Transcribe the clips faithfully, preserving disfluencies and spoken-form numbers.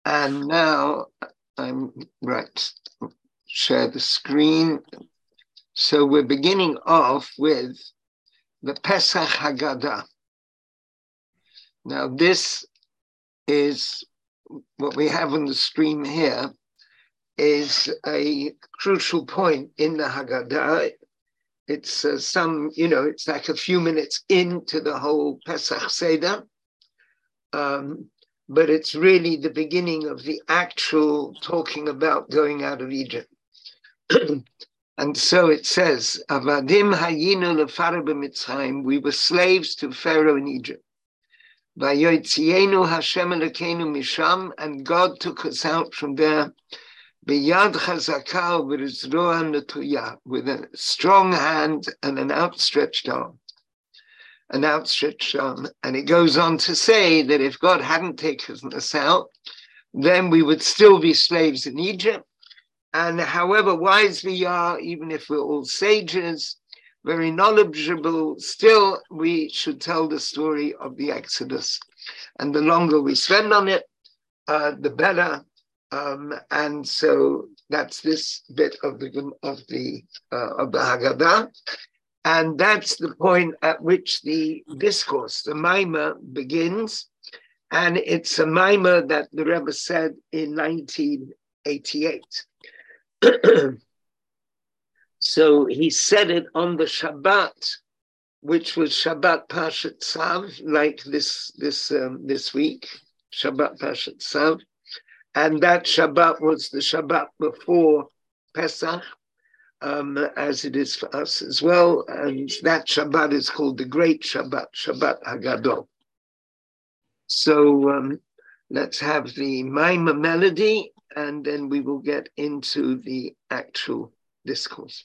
And now I'm right, share the screen. So we're beginning off with the Pesach Haggadah. Now this is what we have on the screen here is a crucial point in the Haggadah. It's uh, some, you know, it's like a few minutes into the whole Pesach Seder. Um, but it's really the beginning of the actual talking about going out of Egypt. And so it says, Avadim hayinu lefaro b'Mitzrayim, we were slaves to Pharaoh in Egypt. Vayotzienu Hashem Elokeinu misham, and God took us out from there. B'yad chazaka v'rizroa netuya, with a strong hand and an outstretched arm. An outstretched arm. And it goes on to say that if God hadn't taken us out, then we would still be slaves in Egypt. And however wise we are, even if we're all sages, very knowledgeable, still we should tell the story of the Exodus. And the longer we spend on it, uh, the better. Um, and so that's this bit of the of the uh, of the Haggadah. And that's the point at which the discourse, the Maimah, begins. And it's a Maimah that the Rebbe said in nineteen eighty-eight. So he said it on the Shabbat, which was Shabbat Parshat Tzav, like this, this, um, this week, Shabbat Parshat Tzav. And that Shabbat was the Shabbat before Pesach. Um, as it is for us as well. And that Shabbat is called the Great Shabbat, Shabbat Hagadol. So um, let's have the Maimah melody, and then we will get into the actual discourse.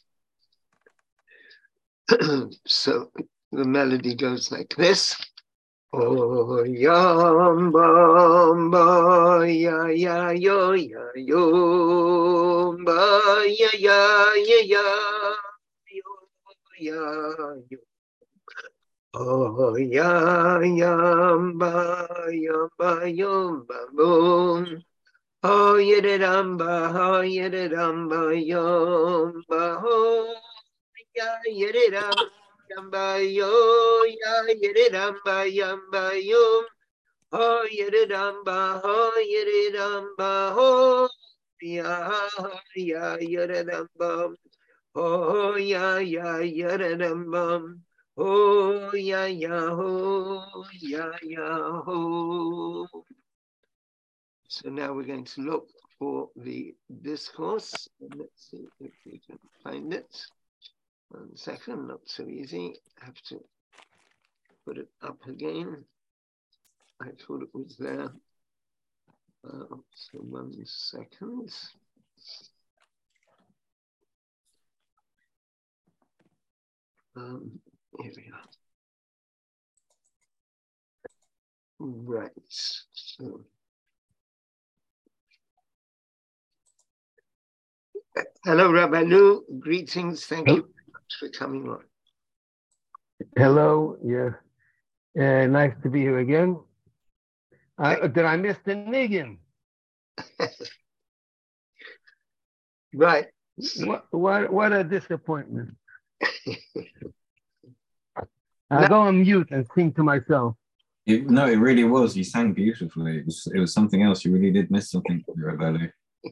So the melody goes like this. Oh, yam, bam, ba, ya, ya, yo, ya, yo, ba, ya, ya, ya, ya, yo, ya, yo. Oh, ya, yam, ba, yam, ba, yum, ba, boom. Oh, yididam, ba, ho, yididam, ba, yum, ba, ho, ya, yididam. Yamba yo ya yiridamba yamba yum ho yiridamba ho yiridamba ho ya ya yiridamba ho ya ya yiridamba ho ya ya ho ya ya ho. So now we're going to look for the discourse. Let's see if we can find it. One second, not so easy. I have to put it up again. I thought it was there. Uh, so one second. Um, here we are. Right. So, hello, Rabbi Lou. Greetings. Thank you for coming on. Hello, yeah. Uh, nice to be here again. Uh, did I miss the niggin? Right. What, what, what a disappointment. I'll go on mute and sing to myself. It, no, it really was. You sang beautifully. It was, it was something else. You really did miss something, Rabbi.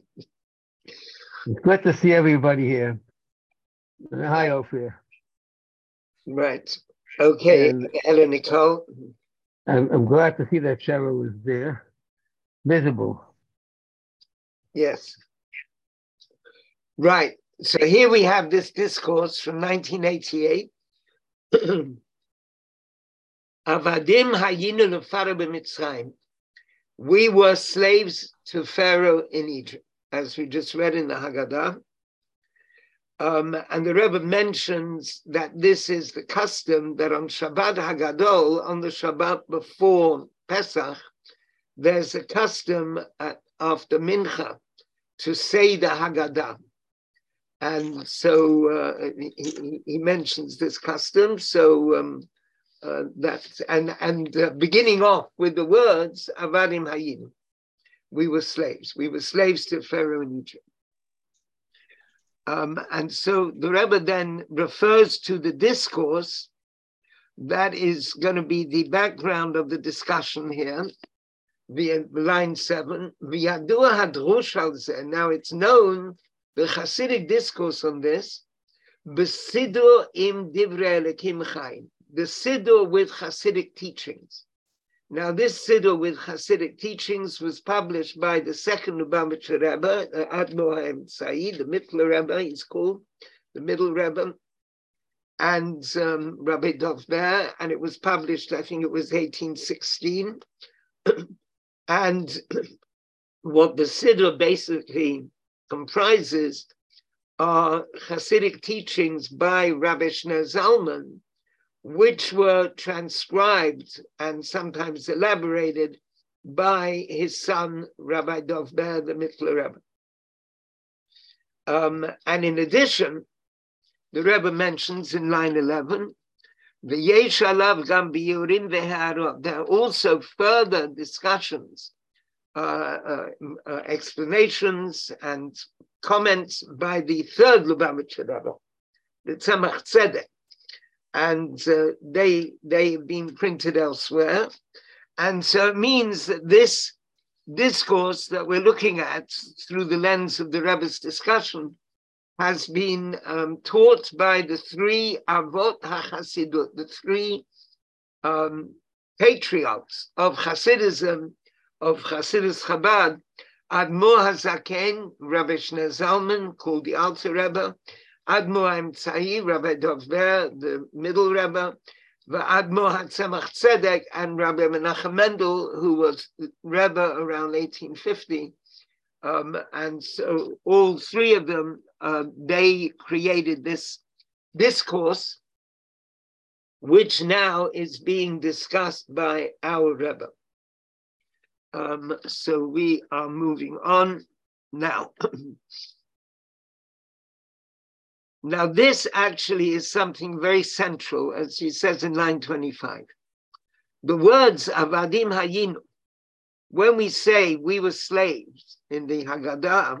It's good to see everybody here. Hi, Ophir. Right. Okay. And Hello, Nicole. I'm, I'm glad to see that Cheryl was there, visible. Yes. Right. So here we have this discourse from nineteen eighty-eight. Avadim hayinu lefaro b'Mitzrayim. We were slaves to Pharaoh in Egypt, as we just read in the Haggadah. Um, and the Rebbe mentions that this is the custom that on Shabbat Hagadol, on the Shabbat before Pesach, there's a custom at, after Mincha to say the Haggadah. And so uh, he, he mentions this custom. So um, uh, that's, and, and uh, beginning off with the words, Avadim Hayinu. we were slaves. We were slaves to Pharaoh in Egypt. Um, and so the Rebbe then refers to the discourse that is going to be the background of the discussion here, via line seven. Now it's known, the Hasidic discourse on this, B'Siddur im Divrei Elokim Chaim, the Siddur with Hasidic teachings. Now, this Siddur with Hasidic teachings was published by the second Lubavitcher Rebbe, Admor HaEmtzai, the Mittler Rebbe, he's called, the Middle Rebbe, and um, Rabbi Dov Ber, and it was published, I think it was eighteen sixteen. And what the Siddur basically comprises are Hasidic teachings by Rabbi Shneur Zalman, which were transcribed and sometimes elaborated by his son, Rabbi Dov Ber, the Mittler Rebbe. Um, and in addition, the Rebbe mentions in line eleven, V'yesh alav gam biyurim v'ha'arot. There are also further discussions, uh, uh, uh, explanations and comments by the third Lubavitcher Rebbe, the Tzemach Tzedek. And uh, they, they've been printed elsewhere. And so it means that this discourse that we're looking at through the lens of the Rebbe's discussion has been um, taught by the three Avot HaChasidut, the three um, patriarchs of Hasidism, of Hasidus Chabad, Admor HaZaken, Rabbi Shneur Zalman, called the Alter Rebbe, Admor HaEmtzai, Rabbi Dov Ber, the Middle Rebbe, Admor HaTzemach Tzedek, and Rabbi Menachem Mendel, who was Rebbe around eighteen fifty. Um, and so all three of them, uh, they created this discourse, which now is being discussed by our Rebbe. Um, so we are moving on now. Now, this actually is something very central, as he says in line twenty-five. The words Avadim Hayinu, when we say we were slaves in the Haggadah,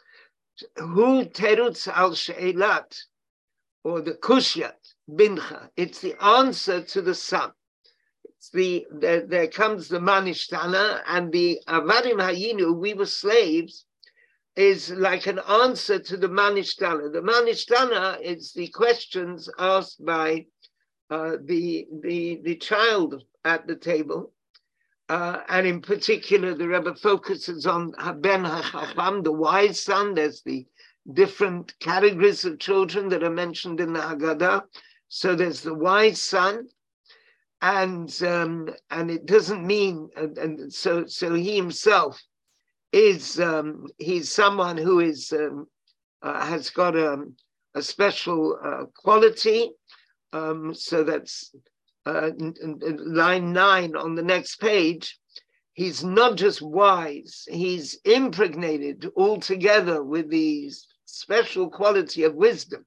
Hu Terutz al She'elat, or the Kushyat Bincha, it's the answer to the son. It's the, there, there comes the Manishtana, and the Avadim Hayinu, we were slaves, is like an answer to the Manishtana. The Manishtana is the questions asked by uh, the, the, the child at the table. Uh, and in particular, the Rebbe focuses on Ben HaChacham, the wise son. There's the different categories of children that are mentioned in the Haggadah. So there's the wise son, and um, and it doesn't mean, and, and so so he himself is um, he's someone who is um, uh, has got a, a special uh, quality. Um, so that's uh, line nine on the next page. He's not just wise; he's impregnated altogether with the special quality of wisdom,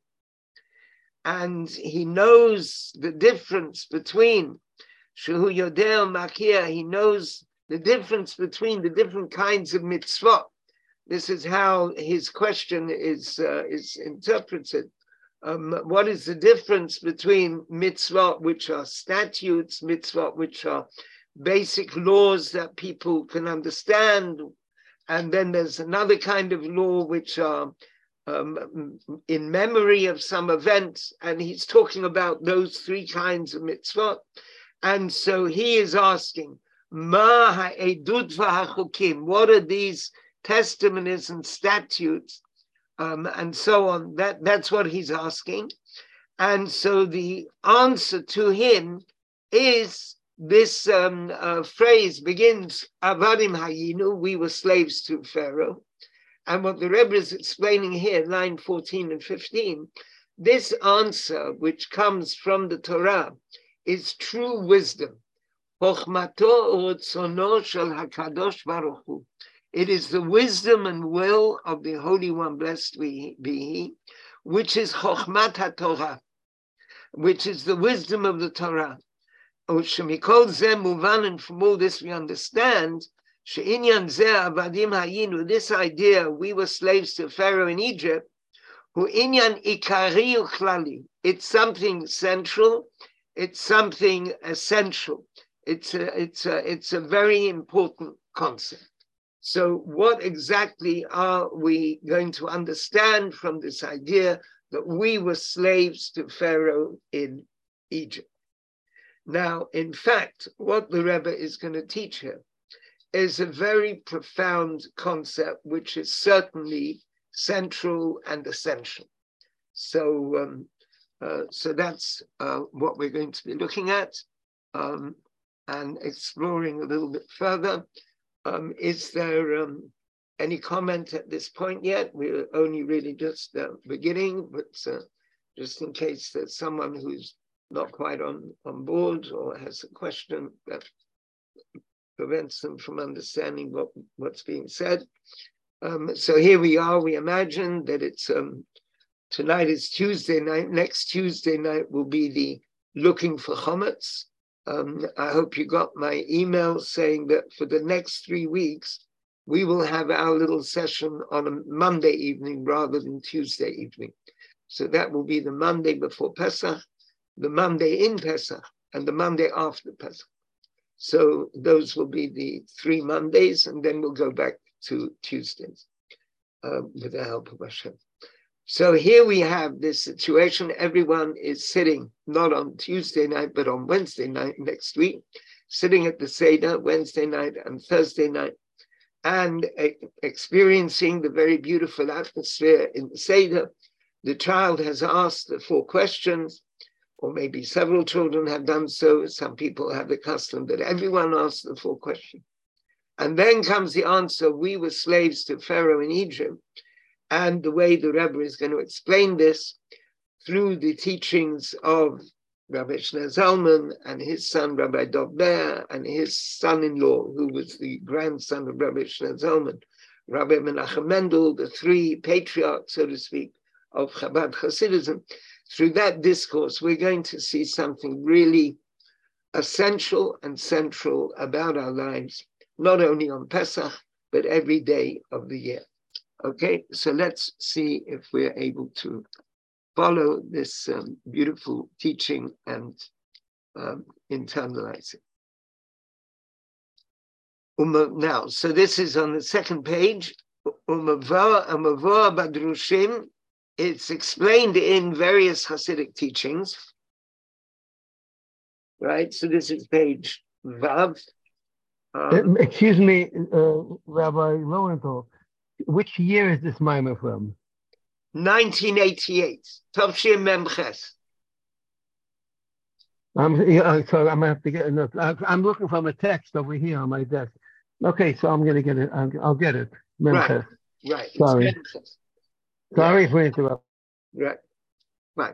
and he knows the difference between Shehu Yodeh Makir. He knows the difference between the different kinds of mitzvot. This is how his question is, uh, is interpreted. Um, what is the difference between mitzvot, which are statutes, mitzvot, which are basic laws that people can understand, and then there's another kind of law which are um, in memory of some events, and he's talking about those three kinds of mitzvot. And so he is asking, Ma ha'edut v'hachukim, what are these testimonies and statutes, um, and so on? That, that's what he's asking. And so the answer to him is this um, uh, phrase begins, Avadim Hayinu, we were slaves to Pharaoh. And what the Rebbe is explaining here, line fourteen and fifteen, this answer, which comes from the Torah, is true wisdom. It is the wisdom and will of the Holy One, blessed be He, which is Chochmat HaTorah, which is the wisdom of the Torah. And from all this we understand, she'inyan zeh avadim hayinu, this idea, we were slaves to Pharaoh in Egypt, hu inyan ikari uchlali. It's something central, it's something essential. It's a, it's a, it's a very important concept. So what exactly are we going to understand from this idea that we were slaves to Pharaoh in Egypt? Now, in fact, what the Rebbe is going to teach here is a very profound concept, which is certainly central and essential. So, um, uh, so that's uh, what we're going to be looking at um, and exploring a little bit further. Um, is there um, any comment at this point yet? We're only really just uh, beginning, but uh, just in case there's someone who's not quite on, on board or has a question that prevents them from understanding what, what's being said. Um, so here we are. We imagine that it's um, tonight is Tuesday night. Next Tuesday night will be the looking for chametz. Um, I hope you got my email saying that for the next three weeks, we will have our little session on a Monday evening rather than Tuesday evening. So that will be the Monday before Pesach, the Monday in Pesach, and the Monday after Pesach. So those will be the three Mondays, and then we'll go back to Tuesdays uh, with the help of Hashem. So here we have this situation. Everyone is sitting, not on Tuesday night, but on Wednesday night next week, sitting at the Seder, Wednesday night and Thursday night, and uh, experiencing the very beautiful atmosphere in the Seder. The child has asked the four questions, or maybe several children have done so. Some people have the custom that everyone asks the four questions. And then comes the answer, we were slaves to Pharaoh in Egypt. And the way the Rebbe is going to explain this through the teachings of Rabbi Shneur Zalman and his son, Rabbi Dov Ber, and his son-in-law, who was the grandson of Rabbi Shneur Zalman, Rabbi Menachem Mendel, the three patriarchs, so to speak, of Chabad Hasidism. Through that discourse, we're going to see something really essential and central about our lives, not only on Pesach, but every day of the year. Okay, so let's see if we're able to follow this um, beautiful teaching and um, internalize it. Um, now, so this is on the second page. Umavah Umavah Badrushim. It's explained in various Hasidic teachings, right? So this is page Vav. Um, Excuse me, uh, Rabbi Lowenthal. Which year is this mimer from? nineteen eighty-eight. Tavshim Mem Ches. I'm yeah, so I'm gonna have to get enough. I'm looking from a text over here on my desk. Okay, so I'm gonna get it. I'll, I'll get it. Mem Right, Ches. right. Sorry. Sorry yeah. for interrupting. Right, right.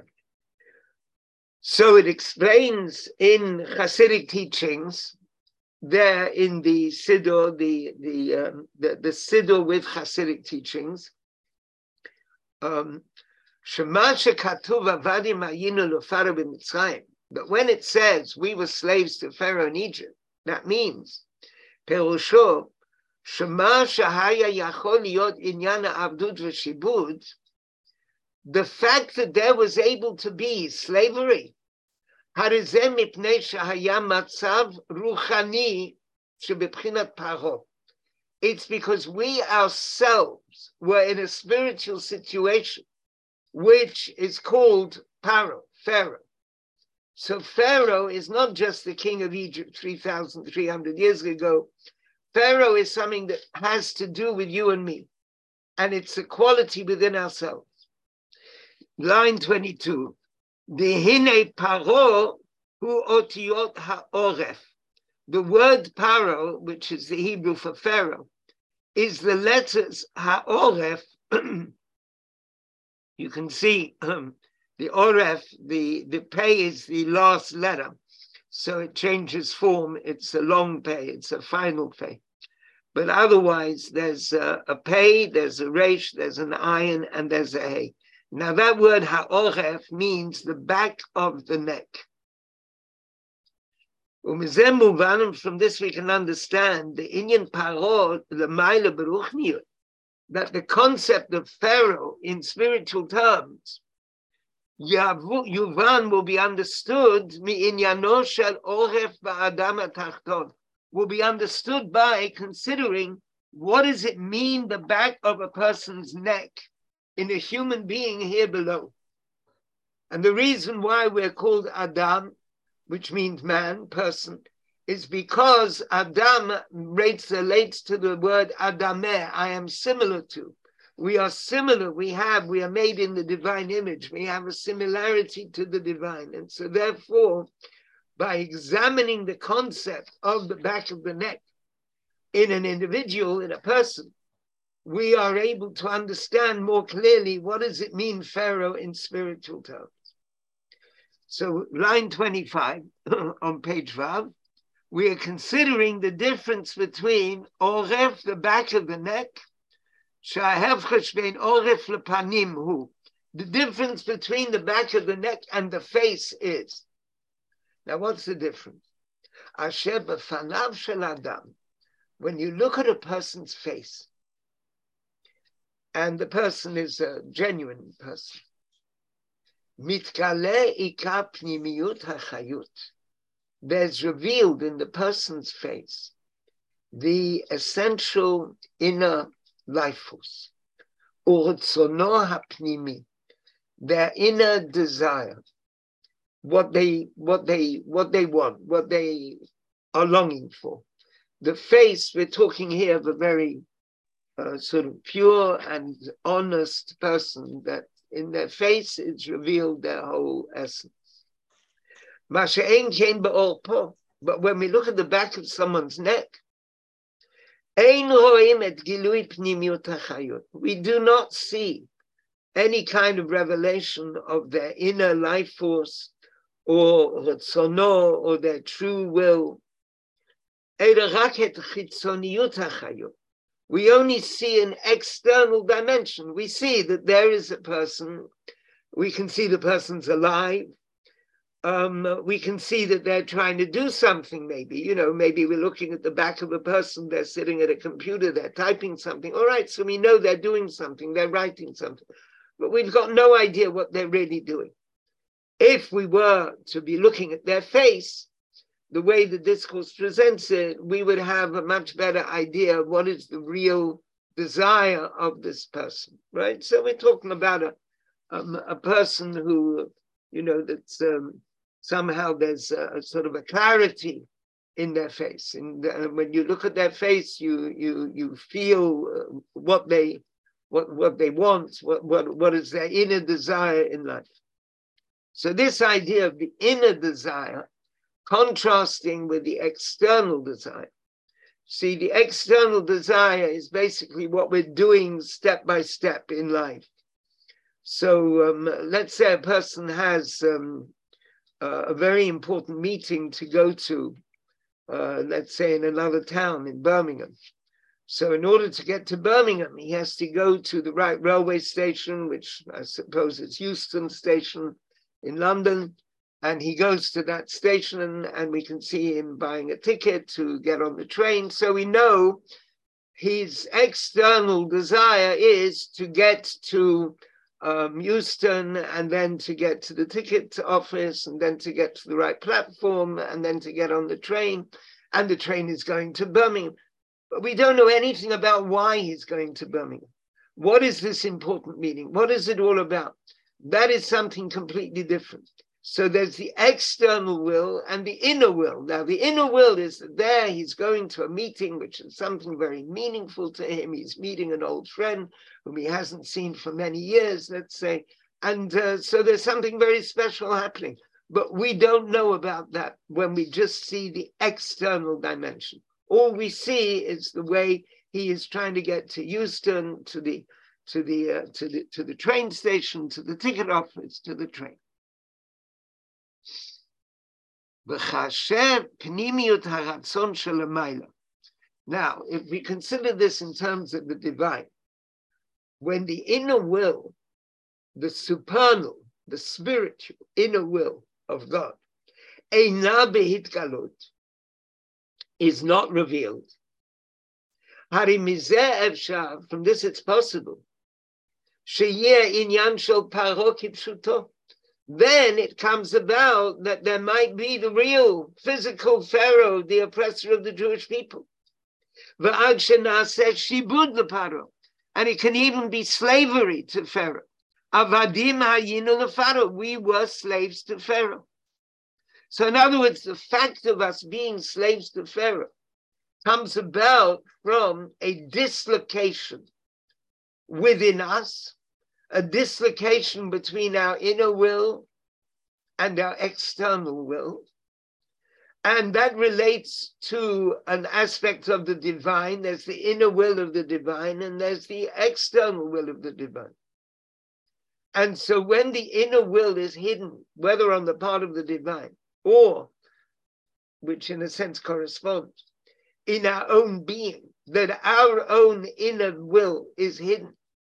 So it explains in Hasidic teachings, there in the Siddur, the the um, the, the Siddur with Hasidic teachings, um, but when it says we were slaves to Pharaoh in Egypt, that means Perusho Shema Shahaya Yachol Liot Inyana Avdut V'Shibud. The fact that there was able to be slavery. It's because we ourselves were in a spiritual situation which is called Paro, Pharaoh. So Pharaoh is not just the king of Egypt three thousand three hundred years ago. Pharaoh is something that has to do with you and me. And it's a quality within ourselves. Line twenty-two. The hine paro hu otiyot ha'oref. The word paro, which is the Hebrew for Pharaoh, is the letters ha'oref. You can see um, the oref, the, the pay is the last letter. So it changes form. It's a long pay. It's a final pay. But otherwise, there's a, a pay, there's a resh, there's an ayin, and there's a hey. Now that word ha'oref means the back of the neck. And from this we can understand the Inyan Paro, the Maila Beruchniut, that the concept of Pharaoh in spiritual terms, Yuvan will be understood, mi'inyano shel oref ba'adam atachton, will be understood by considering what does it mean the back of a person's neck in a human being here below. And the reason why we're called Adam, which means man, person, is because Adam relates, relates to the word Adameh, I am similar to. We are similar, we have, we are made in the divine image, we have a similarity to the divine. And so therefore, by examining the concept of the back of the neck in an individual, in a person, we are able to understand more clearly what does it mean, Pharaoh, in spiritual terms. So line twenty-five on page Vav, we are considering the difference between Oref, the back of the neck, the difference between the back of the neck and the face is. Now, what's the difference? When you look at a person's face, and the person is a genuine person, there's revealed in the person's face the essential inner life force, their inner desire, what they what they what they want, what they are longing for. The face, we're talking here of a very uh, sort of pure and honest person, that in their face is revealed their whole essence. But when we look at the back of someone's neck, we do not see any kind of revelation of their inner life force or Ratzono or their true will. We only see an external dimension. We see that there is a person. We can see the person's alive. Um, we can see that they're trying to do something, maybe, you know, maybe we're looking at the back of a person, they're sitting at a computer, they're typing something. All right, so we know they're doing something, they're writing something, but we've got no idea what they're really doing. If we were to be looking at their face, the way the discourse presents it, we would have a much better idea of what is the real desire of this person, right? So we're talking about a, um, a person who, you know, that's um, somehow there's a, a sort of a clarity in their face. And uh, when you look at their face, you you you feel uh, what they what what they want, what what what is their inner desire in life. So this idea of the inner desire contrasting with the external desire. See, the external desire is basically what we're doing step by step in life. So um, let's say a person has um, uh, a very important meeting to go to, uh, let's say in another town, in Birmingham. So in order to get to Birmingham, he has to go to the right railway station, which I suppose is Euston Station in London. And he goes to that station, and, and we can see him buying a ticket to get on the train. So we know his external desire is to get to um, Euston, and then to get to the ticket office, and then to get to the right platform, and then to get on the train. And the train is going to Birmingham. But we don't know anything about why he's going to Birmingham. What is this important meeting? What is it all about? That is something completely different. So there's the external will and the inner will. Now, the inner will is that there he's going to a meeting, which is something very meaningful to him. He's meeting an old friend whom he hasn't seen for many years, let's say. And uh, so there's something very special happening. But we don't know about that when we just see the external dimension. All we see is the way he is trying to get to Euston, to the, to the, uh, to the, to the train station, to the ticket office, to the train. Now, if we consider this in terms of the divine, when the inner will, the supernal, the spiritual inner will of God, is not revealed. From this it's possible. Then it comes about that there might be the real physical Pharaoh, the oppressor of the Jewish people. And it can even be slavery to Pharaoh. We were slaves to Pharaoh. So in other words, the fact of us being slaves to Pharaoh comes about from a dislocation within us, a dislocation between our inner will and our external will. And that relates to an aspect of the divine. There's the inner will of the divine, and there's the external will of the divine. And so when the inner will is hidden, whether on the part of the divine or, which in a sense corresponds, in our own being, that our own inner will is hidden,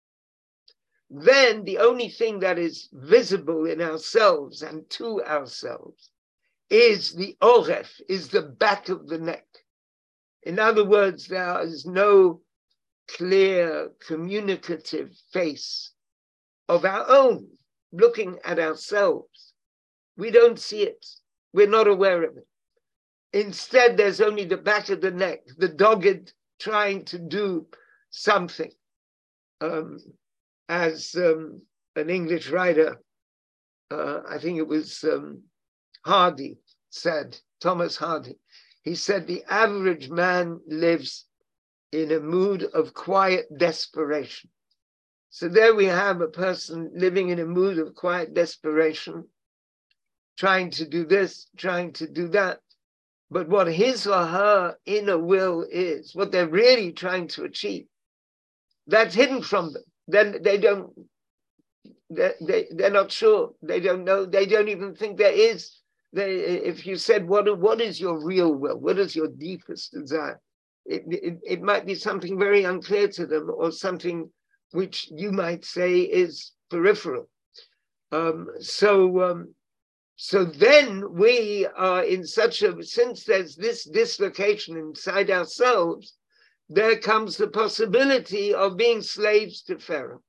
then the only thing that is visible in ourselves and to ourselves is the oref, is the back of the neck. In other words, there is no clear communicative face of our own looking at ourselves. We don't see it. We're not aware of it. Instead, there's only the back of the neck, the dogged trying to do something. Um, as um, an English writer, uh, I think it was um, Hardy said, Thomas Hardy, he said, the average man lives in a mood of quiet desperation. So there we have a person living in a mood of quiet desperation, trying to do this, trying to do that. But what his or her inner will is, what they're really trying to achieve, that's hidden from them. Then they don't, they, they, they're not sure. They don't know. They don't even think there is. They, if you said, what, what is your real will? What is your deepest desire? It, it, it might be something very unclear to them, or something which you might say is peripheral. Um, so, um, so then we are in such a, since there's this dislocation inside ourselves, there comes the possibility of being slaves to Pharaoh.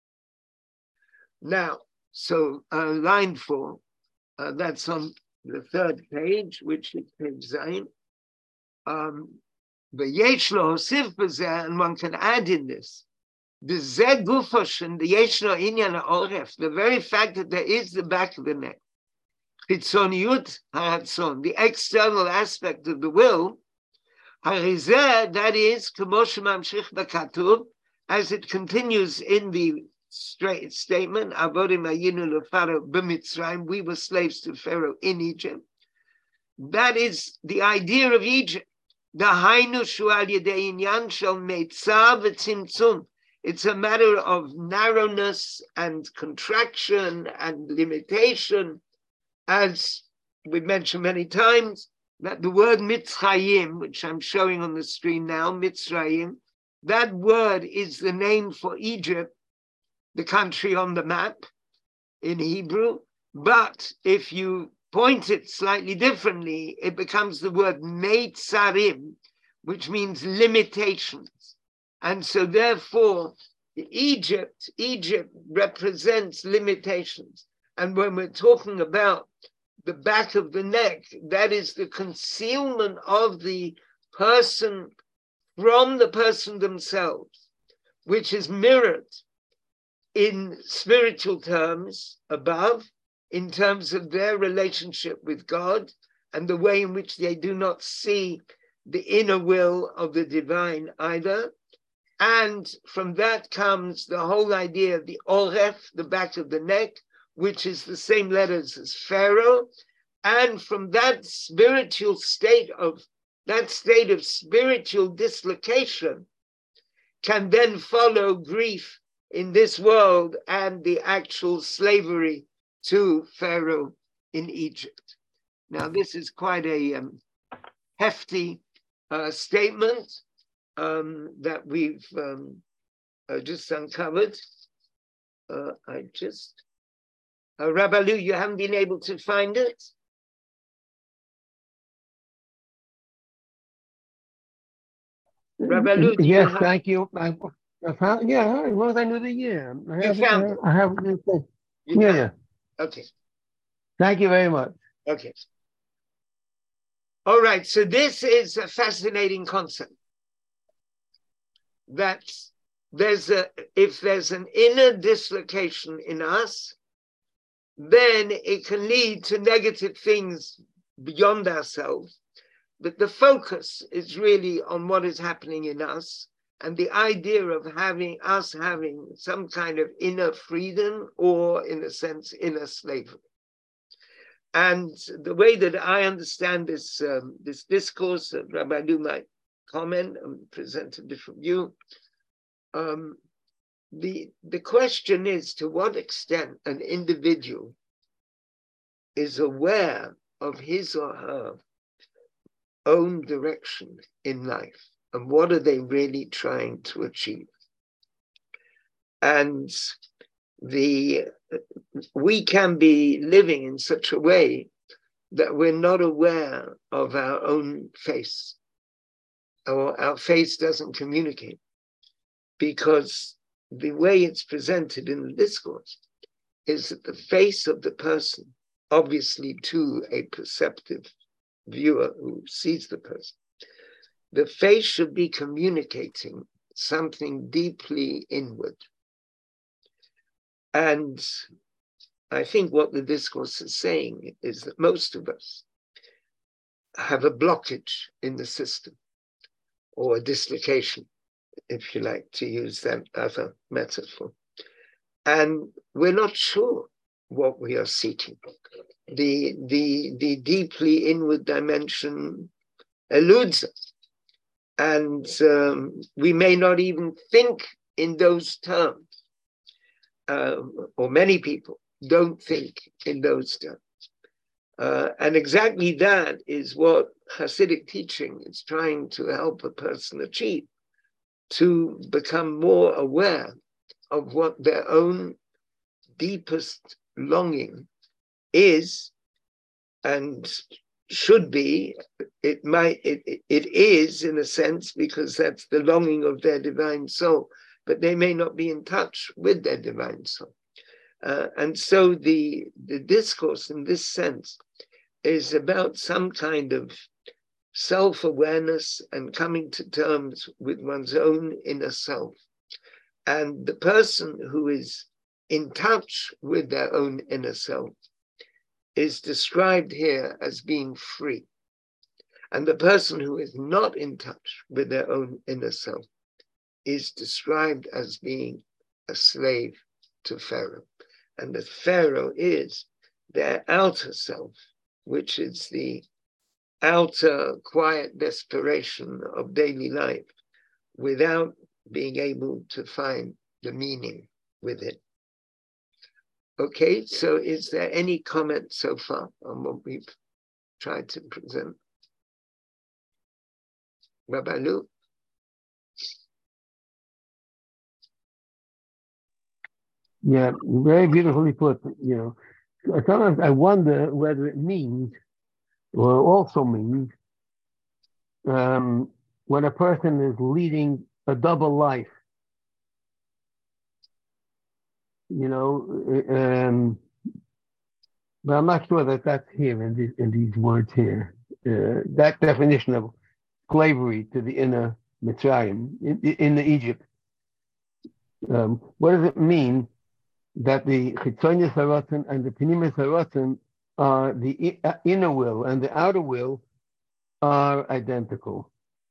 Now, so uh, line four, uh, that's on the third page, which is page Zayin. Um, and one can add in this, the very fact that there is the back of the neck, the external aspect of the will, that is, as it continues in the straight statement, we were slaves to Pharaoh in Egypt. That is the idea of Egypt. It's a matter of narrowness and contraction and limitation, as we've mentioned many times, that the word Mitzrayim, which I'm showing on the screen now, Mitzrayim, that word is the name for Egypt, the country on the map in Hebrew. But if you point it slightly differently, it becomes the word Meitzarim, which means limitations. And so therefore, Egypt, Egypt represents limitations. And when we're talking about the back of the neck, that is the concealment of the person from the person themselves, which is mirrored in spiritual terms above, in terms of their relationship with God and the way in which they do not see the inner will of the divine either. And from that comes the whole idea of the oref, the back of the neck, which is the same letters as Pharaoh. And from that spiritual state of, that state of spiritual dislocation can then follow grief in this world and the actual slavery to Pharaoh in Egypt. Now, this is quite a um, hefty uh, statement um, that we've um, uh, just uncovered. Uh, I just, uh, Rabbi Lou, you haven't been able to find it? Rabbi Lu, do you Yes, have, thank you. I, I found, yeah, as long as I knew the year. I you have, found it. I have, You yeah, found yeah. it. Okay, Thank you very much. okay. All right, so this is a fascinating concept. That there's a, if there's an inner dislocation in us, then it can lead to negative things beyond ourselves. But the focus is really on what is happening in us, and the idea of having us having some kind of inner freedom, or in a sense, inner slavery. And the way that I understand this, um, this discourse, that Rabbi Lu might comment and present a different view, um, the, the question is to what extent an individual is aware of his or her own direction in life, and what are they really trying to achieve. And the we can be living in such a way that we're not aware of our own face, or our face doesn't communicate, because the way it's presented in the discourse is that the face of the person, obviously to a perceptive viewer who sees the person, the face should be communicating something deeply inward. And I think what the discourse is saying is that most of us have a blockage in the system, or a dislocation, if you like to use that other metaphor. And we're not sure what we are seeking. The, the, the deeply inward dimension eludes us. And um, we may not even think in those terms, um, or many people don't think in those terms. Uh, and exactly that is what Hasidic teaching is trying to help a person achieve, to become more aware of what their own deepest longing is and should be. It might, it, it is in a sense, because that's the longing of their divine soul, but they may not be in touch with their divine soul. Uh, and so the, the discourse in this sense is about some kind of self-awareness and coming to terms with one's own inner self. And the person who is in touch with their own inner self is described here as being free. And the person who is not in touch with their own inner self is described as being a slave to Pharaoh. And the Pharaoh is their outer self, which is the outer quiet desperation of daily life, without being able to find the meaning with it. Okay, so is there any comment so far on what we've tried to present? Rabbi Lu? Yeah, very beautifully put. You know, sometimes I wonder whether it means, or also means, um, when a person is leading a double life. You know, um, but I'm not sure that that's here in these, in these words here. Uh, that definition of slavery to the inner Mitzrayim, in, in the Egypt. Um, what does it mean that the Chitzonius Haratzon and the Pnimis Haratzon are the inner will and the outer will are identical?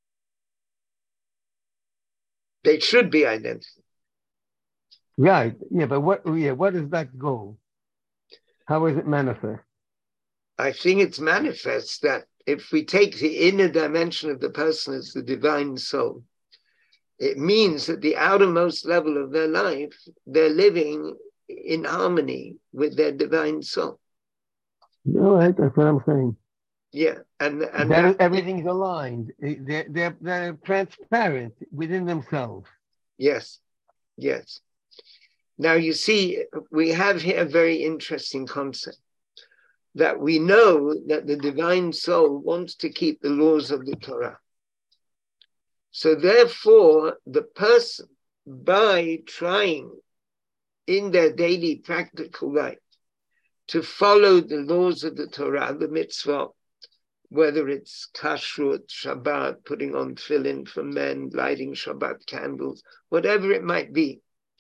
They should be identical. Right. Yeah, but what? Yeah, what is that goal? How is it manifest? I think it's manifest that if we take the inner dimension of the person as the divine soul, it means that the outermost level of their life, they're living in harmony with their divine soul. All right, that's what I'm saying. Yeah, and and that, that, everything's aligned. They're, they're they're transparent within themselves. Yes, yes. Now you see, we have here a very interesting concept, that we know that the divine soul wants to keep the laws of the Torah. So therefore, the person, by trying in their daily practical life to follow the laws of the Torah, the mitzvah, whether it's kashrut, Shabbat, putting on tefillin for men, lighting Shabbat candles, whatever it might be,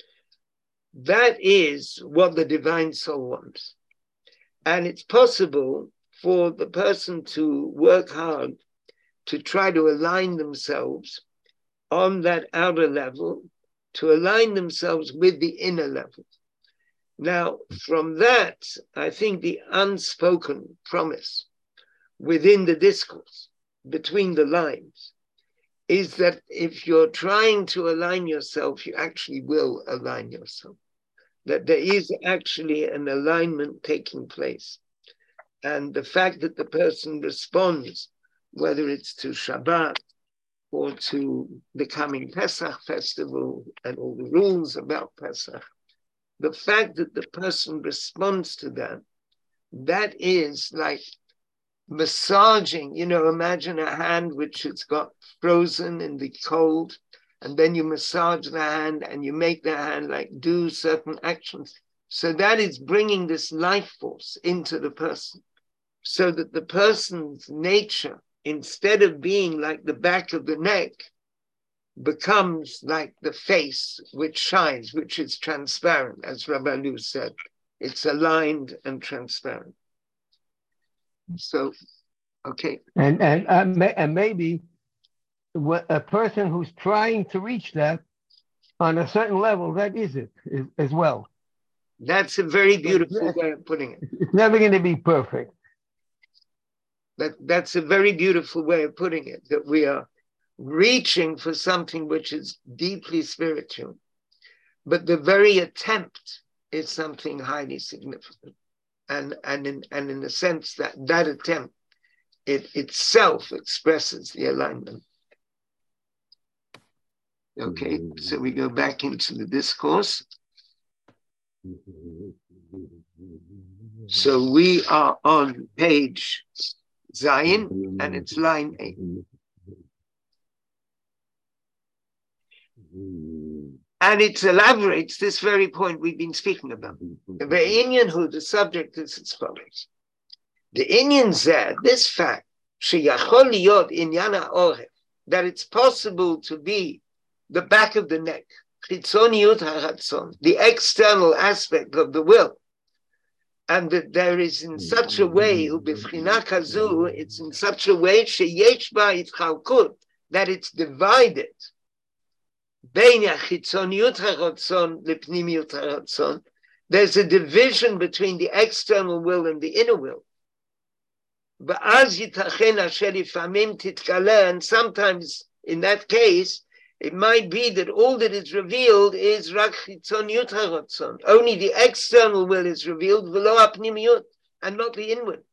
that is what the divine soul wants. And it's possible for the person to work hard to try to align themselves on that outer level, to align themselves with the inner level. Now, from that, I think the unspoken promise within the discourse, between the lines, is that if you're trying to align yourself, you actually will align yourself. That there is actually an alignment taking place. And the fact that the person responds, whether it's to Shabbat or to the coming Pesach festival and all the rules about Pesach, the fact that the person responds to that, that is like massaging, you know, imagine a hand which has got frozen in the cold, and then you massage the hand and you make the hand like do certain actions. So that is bringing this life force into the person, so that the person's nature, instead of being like the back of the neck, becomes like the face which shines, which is transparent, as Rabbi Lu said. It's aligned and transparent. So, okay. And and uh, may, and maybe a person who's trying to reach that on a certain level, that is it is, as well. That's a very beautiful way of putting it. It's never going to be perfect. That that's a very beautiful way of putting it. That we are reaching for something which is deeply spiritual, but the very attempt is something highly significant. And, and, in, and in the sense that that attempt, it itself expresses the alignment. Okay, so we go back into the discourse. So we are on page Zayin, and it's line eight. And it elaborates this very point we've been speaking about. The Inyan who the subject is as follows. The Inyan said, this fact, sheyachol liyot inyan ha'oref, that it's possible to be the back of the neck, chitzoniyut haratzon, the external aspect of the will, and that there is in such a way, ubivchina kazu, it's in such a way, sheyesh ba itchalkut, that it's divided. There's a division between the external will and the inner will. And sometimes in that case, it might be that all that is revealed is only the external will is revealed, and not the inward.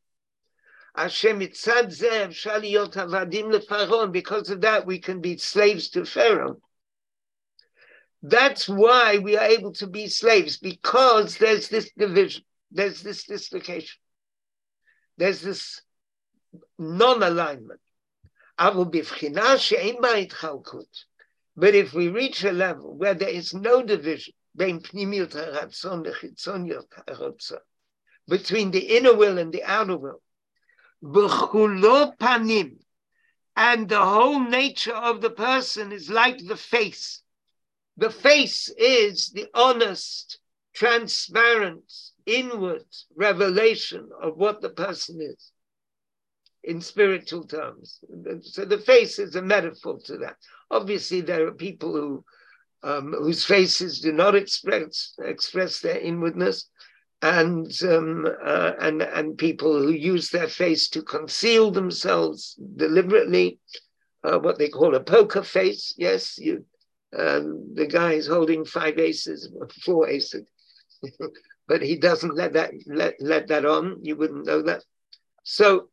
Because of that, we can be slaves to Pharaoh. That's why we are able to be slaves, because there's this division, there's this dislocation, there's this non-alignment. But if we reach a level where there is no division between the inner will and the outer will, and the whole nature of the person is like the face. The face is the honest, transparent, inward revelation of what the person is in spiritual terms. So the face is a metaphor to that. Obviously, there are people who um, whose faces do not express express their inwardness, and um, uh, and and people who use their face to conceal themselves deliberately, uh, what they call a poker face. Yes, you. Um, the guy is holding five aces, four aces, but he doesn't let that let, let that on. You wouldn't know that. So,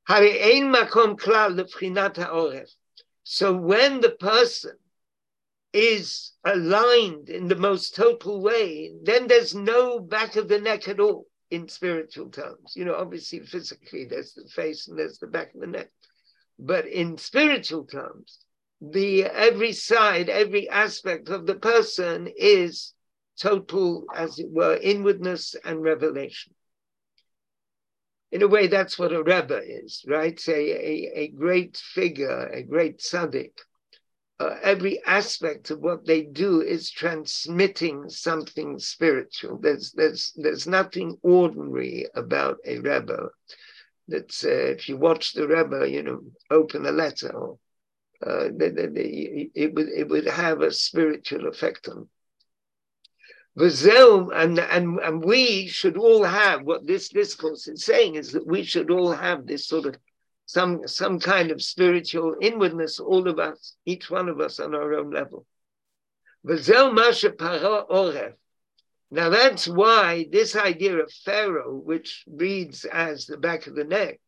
so when the person is aligned in the most total way, then there's no back of the neck at all in spiritual terms. You know, obviously physically there's the face and there's the back of the neck, but in spiritual terms, the every side, every aspect of the person is total, as it were, inwardness and revelation. In a way, that's what a Rebbe is, right? A, a, a great figure, a great tzaddik. Uh, every aspect of what they do is transmitting something spiritual. There's there's there's nothing ordinary about a Rebbe. That's uh, if you watch the Rebbe, you know, open a letter, or, uh, the, the, the, it would it would have a spiritual effect on them. And, and, and we should all have, what this discourse is saying is that we should all have this sort of some, some kind of spiritual inwardness, all of us, each one of us on our own level. Now that's why this idea of Pharaoh, which reads as the back of the neck,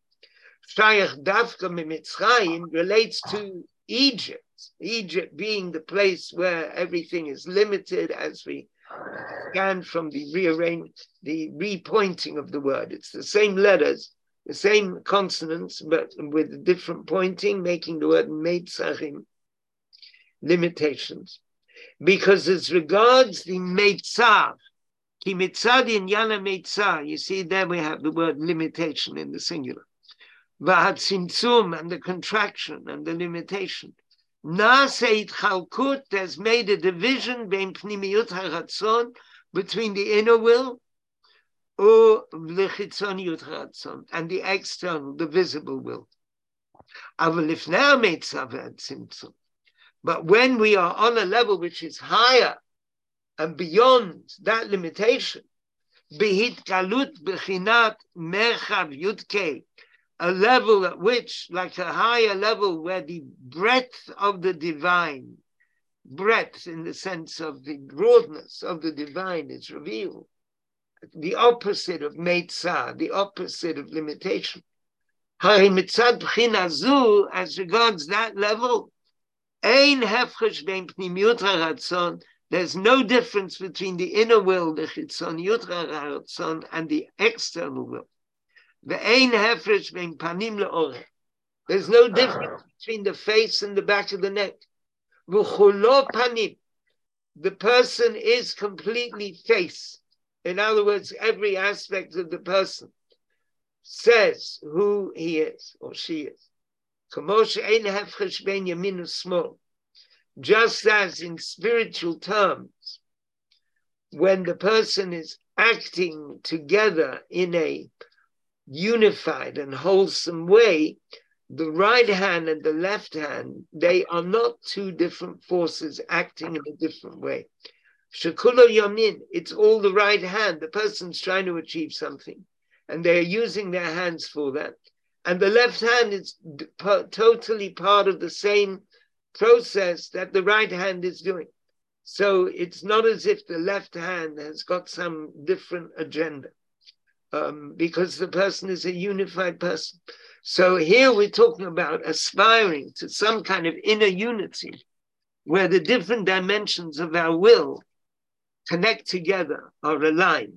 relates to Egypt, Egypt being the place where everything is limited, as we scan from the rearrange, the repointing of the word. It's the same letters, the same consonants, but with a different pointing, making the word meitzahim, limitations. Because as regards the meitzah, ki mitzad inyana meitzah, you see there we have the word limitation in the singular. V'hatzimtzum, and the contraction and the limitation. Naseit Chalkut has made a division between Pnimiyut HaRatzon, between the inner will, or V'chitzoniyut HaRatzon, and the external, the visible will. But when we are on a level which is higher and beyond that limitation, Behit Galut Bechinat Merchav Yudkei, a level at which, like a higher level where the breadth of the divine, breadth in the sense of the broadness of the divine is revealed, the opposite of meitzah, the opposite of limitation. As regards that level, there's no difference between the inner will, the chitzoniyut haratzon, and the external will. There's no difference between the face and the back of the neck. The person is completely face. In other words, every aspect of the person says who he is or she is. Just as in spiritual terms, when the person is acting together in a unified and wholesome way, the right hand and the left hand, they are not two different forces acting in a different way. Shekulo Yamin, it's all the right hand. The person's trying to achieve something, and they're using their hands for that. And the left hand is totally part of the same process that the right hand is doing. So it's not as if the left hand has got some different agenda. Um, because the person is a unified person. So here we're talking about aspiring to some kind of inner unity where the different dimensions of our will connect together, are aligned.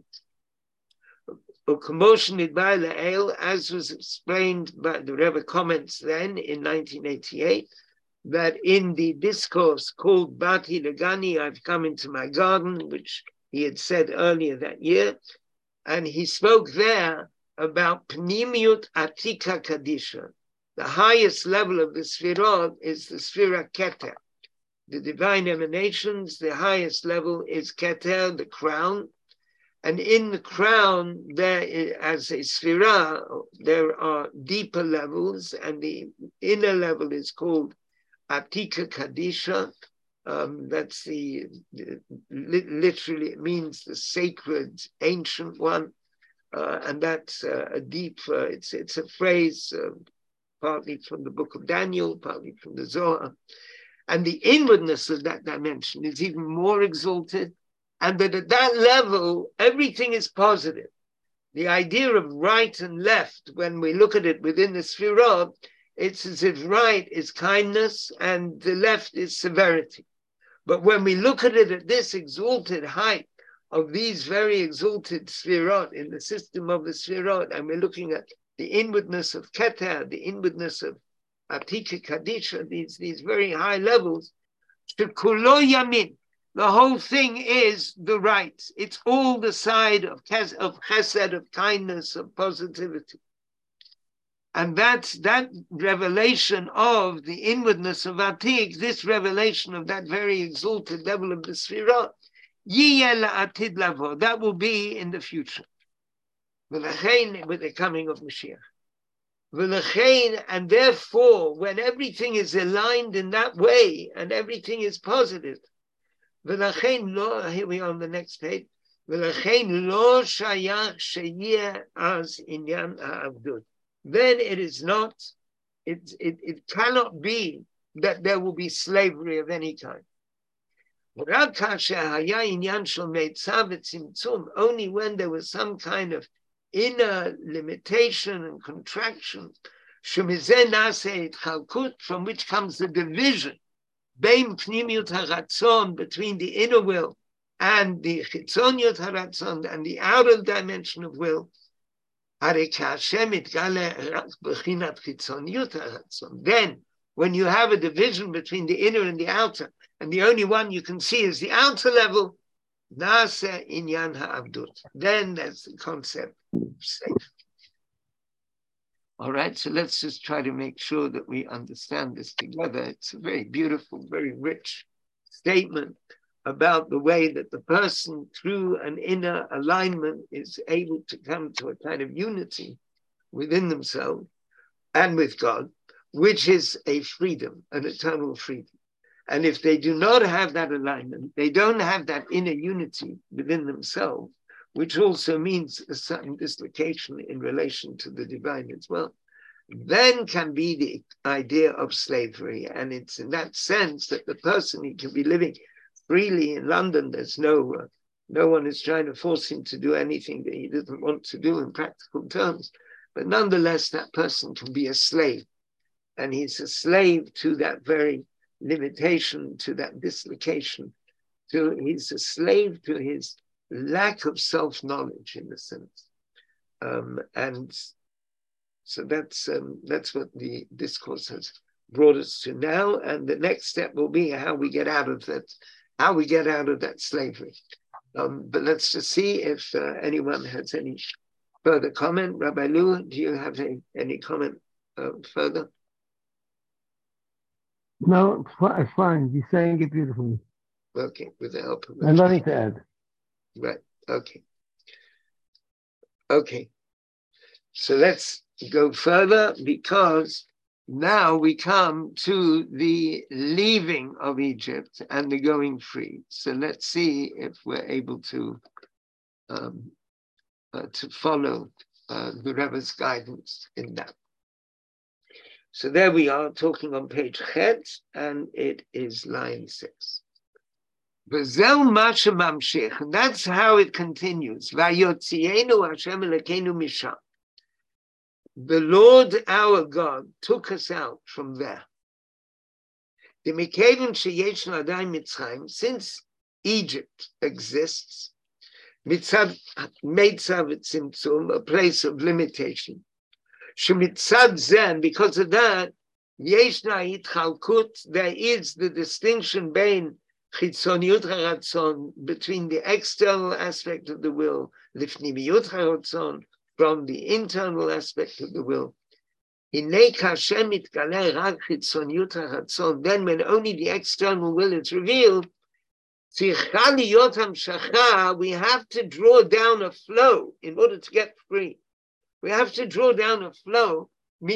As was explained by the Rebbe comments then in nineteen eighty-eight, that in the discourse called Bati Legani, I've come into my garden, which he had said earlier that year, and he spoke there about Pnimiyut Atika Kadisha. The highest level of the Sfirot is the Sfira Keter. The divine emanations, the highest level is Keter, the crown. And in the crown, there is, as a Sfira, there are deeper levels, and the inner level is called Atika Kadisha. Um, that's the, the literally it means the sacred ancient one, uh, and that's uh, a deep. Uh, it's it's a phrase uh, partly from the book of Daniel, partly from the Zohar, and the inwardness of that dimension is even more exalted, and that at that level everything is positive. The idea of right and left, when we look at it within the Sfirot, it's as if right is kindness and the left is severity. But when we look at it at this exalted height of these very exalted Sfirot in the system of the Sfirot, and we're looking at the inwardness of Keter, the inwardness of Atika Kadisha, these, these very high levels, Shekulo Yamin. The whole thing is the right. It's all the side of, of chesed, of kindness, of positivity. And that's that revelation of the inwardness of Atik, this revelation of that very exalted level of the Sfirah, Yiyeh la'atid lavo, that will be in the future. V'lechein, with the coming of Mashiach. V'lechein, and therefore, when everything is aligned in that way, and everything is positive, V'lechein lo, here we are on the next page, V'lechein lo shayach sheyeh az inyan ha'avdut. Then it is not, it, it, it cannot be that there will be slavery of any kind. Only when there was some kind of inner limitation and contraction, from which comes the division between the inner will and the chitzoniut haratzon and the outer dimension of will. Then, when you have a division between the inner and the outer, and the only one you can see is the outer level, then that's the concept of safe. All right, so let's just try to make sure that we understand this together. It's a very beautiful, very rich statement about the way that the person, through an inner alignment, is able to come to a kind of unity within themselves and with God, which is a freedom, an eternal freedom. And if they do not have that alignment, they don't have that inner unity within themselves, which also means a certain dislocation in relation to the divine as well, then can be the idea of slavery. And it's in that sense that the person, he can be living freely in London. There's no, uh, no one is trying to force him to do anything that he doesn't want to do in practical terms. But nonetheless, that person can be a slave. And he's a slave to that very limitation, to that dislocation. To, he's a slave to his lack of self-knowledge, in a sense. Um, and so that's, um, that's what the discourse has brought us to now. And the next step will be how we get out of that, how we get out of that slavery. Um, but let's just see if uh, anyone has any further comment. Rabbi Lou, do you have any, any comment uh, further? No, it's fine. You're saying it beautifully. Okay, with the help of And nothing to add. Right, okay. Okay, so let's go further, because now we come to the leaving of Egypt and the going free. So let's see if we're able to um, uh, to follow uh, the Rebbe's guidance in that. So there we are, talking on page Chet, and it is line six. V'zel masha mamshich, and that's how it continues. Vayotzienu Hashem Elokeinu misham. The Lord our God took us out from there. Since Egypt exists, mitzad tzimtzum, a place of limitation. Shemitzad zen, because of that, yeshna itchalkut, there is the distinction between chitzoniut haratzon, between the external aspect of the will, lifnimiyut haratzon, from the internal aspect of the will. Then when only the external will is revealed, we have to draw down a flow in order to get free. We have to draw down a flow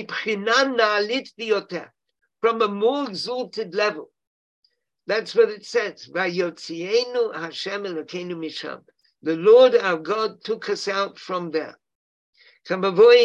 from a more exalted level. That's what it says. The Lord our God took us out from there. As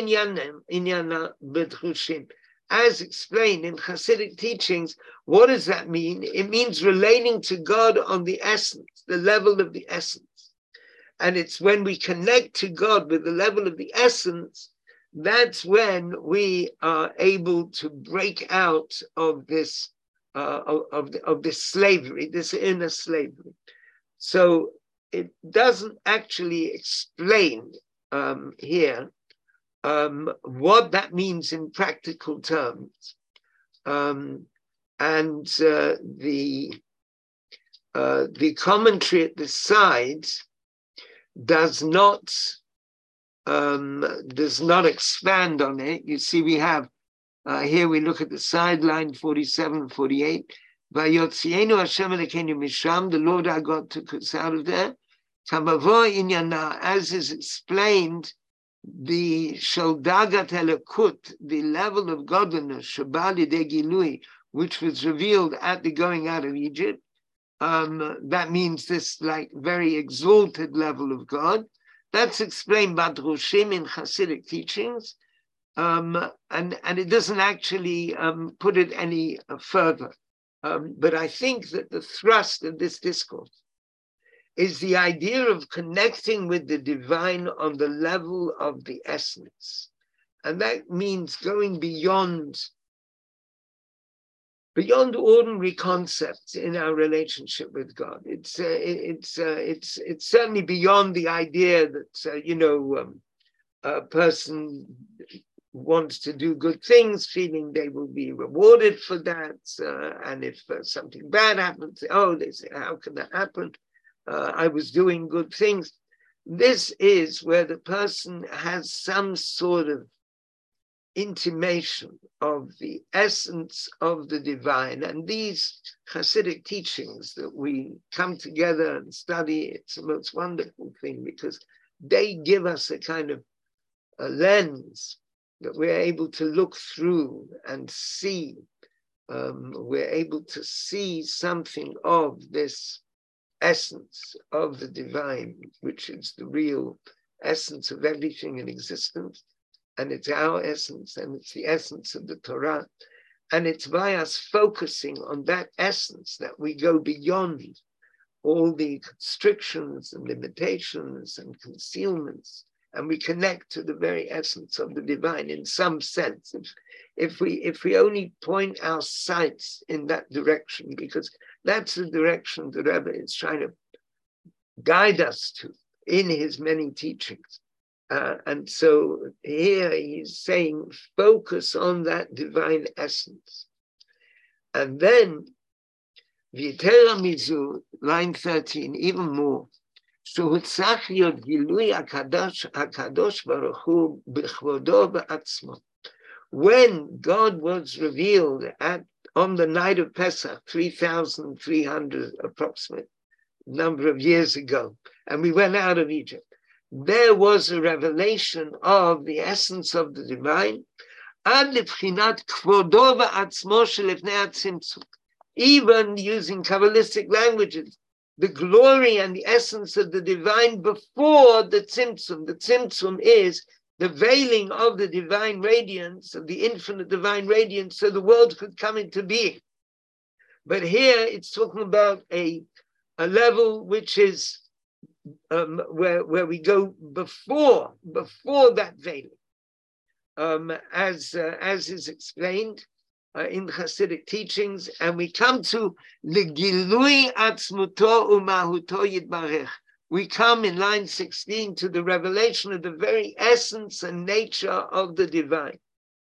explained in Hasidic teachings, what does that mean? It means relating to God on the essence, the level of the essence. And it's when we connect to God with the level of the essence, that's when we are able to break out of this, uh, of, of, the, of this slavery, this inner slavery. So it doesn't actually explain um, here Um, what that means in practical terms. Um, and uh, the uh, the commentary at the sides does not um, does not expand on it. You see, we have uh, here we look at the sideline forty-seven, forty-eight. Vayotzienu Hashem Elokeinu misham, the Lord our God took us out of there. Kamavo inyana, as is explained, the Shaldagat Elokut, the level of godliness, Shabali de Gilui, which was revealed at the going out of Egypt. Um, that means this like very exalted level of God. That's explained by Drushim in Hasidic teachings. Um, and, and it doesn't actually um, put it any uh, further. Um, but I think that the thrust of this discourse is the idea of connecting with the divine on the level of the essence. And that means going beyond, beyond ordinary concepts in our relationship with God. It's, uh, it's, uh, it's, it's certainly beyond the idea that, uh, you know, um, a person wants to do good things, feeling they will be rewarded for that. Uh, and if uh, something bad happens, oh, they say, how can that happen? Uh, I was doing good things. This is where the person has some sort of intimation of the essence of the divine. And these Hasidic teachings that we come together and study, it's the most wonderful thing because they give us a kind of a lens that we're able to look through and see. Um, we're able to see something of this essence of the divine, which is the real essence of everything in existence. And it's our essence, and it's the essence of the Torah. And it's by us focusing on that essence that we go beyond all the constrictions and limitations and concealments, and we connect to the very essence of the divine in some sense. If, if we if we only point our sights in that direction, because that's the direction the Rebbe is trying to guide us to in his many teachings. Uh, and so here he's saying, focus on that divine essence. And then, V'yitera mizu, line thirteen, even more. שהוצח להיות גילוי הקדוש, הקדוש ברוך הוא בכבודו בעצמו. When God was revealed at on the night of Pesach, three thousand three hundred approximate number of years ago, and we went out of Egypt, there was a revelation of the essence of the divine, עד לבחינת כבודו ועצמו שלפני הצמצום. Even using Kabbalistic languages, the glory and the essence of the divine before the tzimtzum. The tzimtzum is the veiling of the divine radiance, of the infinite divine radiance, so the world could come into being. But here it's talking about a, a level which is um, where, where we go before, before that veiling. Um, as, uh, as is explained uh, in Hasidic teachings, and we come to Legilui Atzmuto Umahuto Yitbarech. We come in line sixteen to the revelation of the very essence and nature of the divine.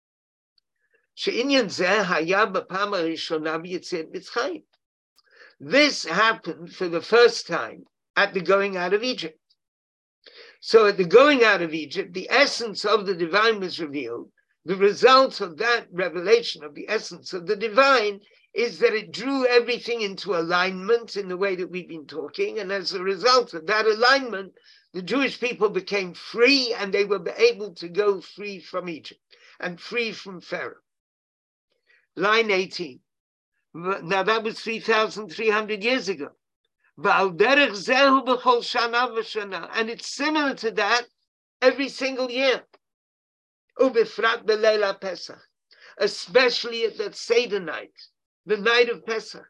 This happened for the first time at the going out of Egypt. So at the going out of Egypt, the essence of the divine was revealed. The result of that revelation of the essence of the divine is that it drew everything into alignment in the way that we've been talking. And as a result of that alignment, the Jewish people became free, and they were able to go free from Egypt and free from Pharaoh. Line eighteen. Now that was three thousand three hundred years ago. And it's similar to that every single year. Especially at that Seder night, the night of Pesach.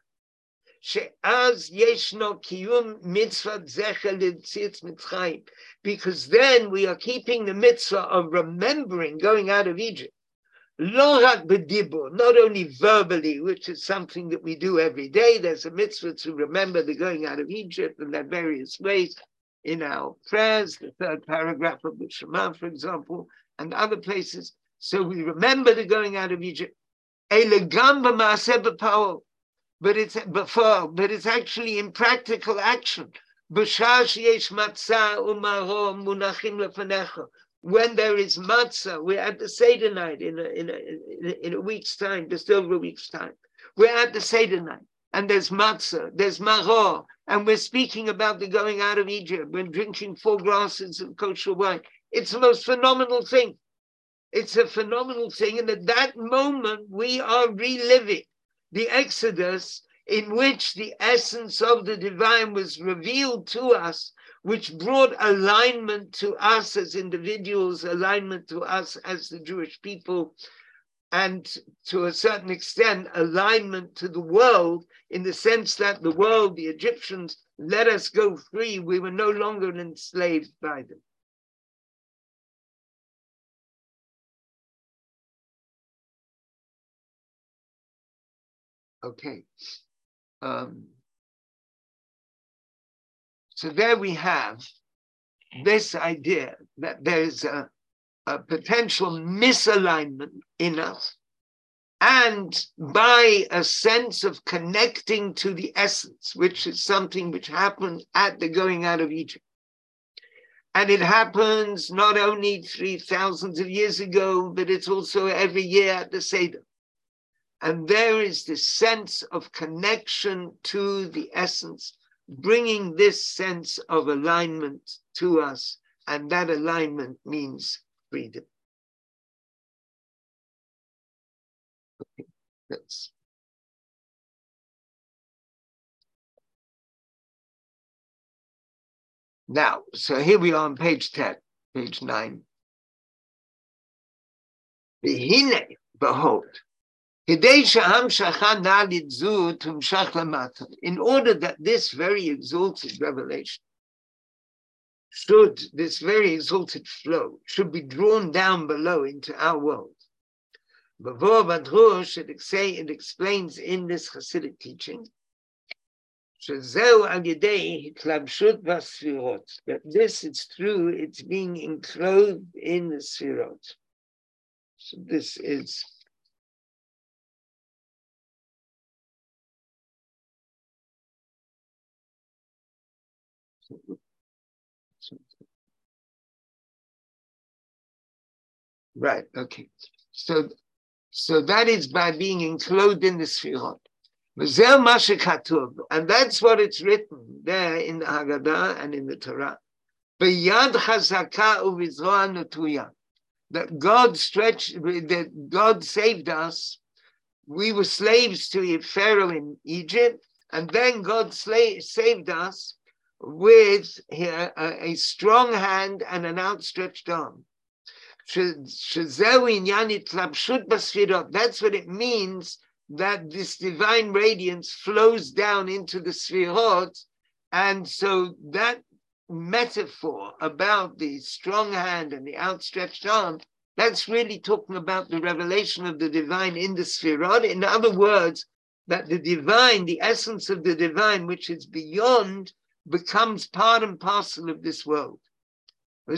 Because then we are keeping the mitzvah of remembering going out of Egypt. Not only verbally, which is something that we do every day. There's a mitzvah to remember the going out of Egypt in their various ways in our prayers, the third paragraph of the Shema, for example, and other places. So we remember the going out of Egypt. Elegam b'maaseh b'pa'ol. But it's before, but it's actually in practical action. B'shah sheyesh matzah u'maro munachim lefanecha. When there is matzah, we're at the Seder night in a, in a, in a, in a week's time, just over a week's time. We're at the Seder night, and there's matzah, there's maror, and we're speaking about the going out of Egypt. We're drinking four glasses of kosher wine. It's the most phenomenal thing. It's a phenomenal thing, and at that moment, we are reliving the Exodus, in which the essence of the divine was revealed to us, which brought alignment to us as individuals, alignment to us as the Jewish people, and to a certain extent, alignment to the world, in the sense that the world, the Egyptians, let us go free. We were no longer enslaved by them. Okay. Um, so there we have this idea that there's a, a potential misalignment in us, and by a sense of connecting to the essence, which is something which happened at the going out of Egypt. And it happens not only three thousands of years ago, but it's also every year at the Seder. And there is this sense of connection to the essence, bringing this sense of alignment to us. And that alignment means freedom. Okay, that's. Now, so here we are on page ten, page nine. V'hine, behold, in order that this very exalted revelation should, this very exalted flow, should be drawn down below into our world. It explains in this Hasidic teaching that this is through it's being enclosed in the Sfirot. So this is right, okay. So, so that is by being enclosed in the Sfirot. And that's what it's written there in the Haggadah and in the Torah. That God stretched, that God saved us. We were slaves to Pharaoh in Egypt, and then God saved us with a, a strong hand and an outstretched arm. That's what it means, that this divine radiance flows down into the Sfirot. And so that metaphor about the strong hand and the outstretched arm, that's really talking about the revelation of the divine in the Sfirot. In other words, that the divine, the essence of the divine, which is beyond, becomes part and parcel of this world. And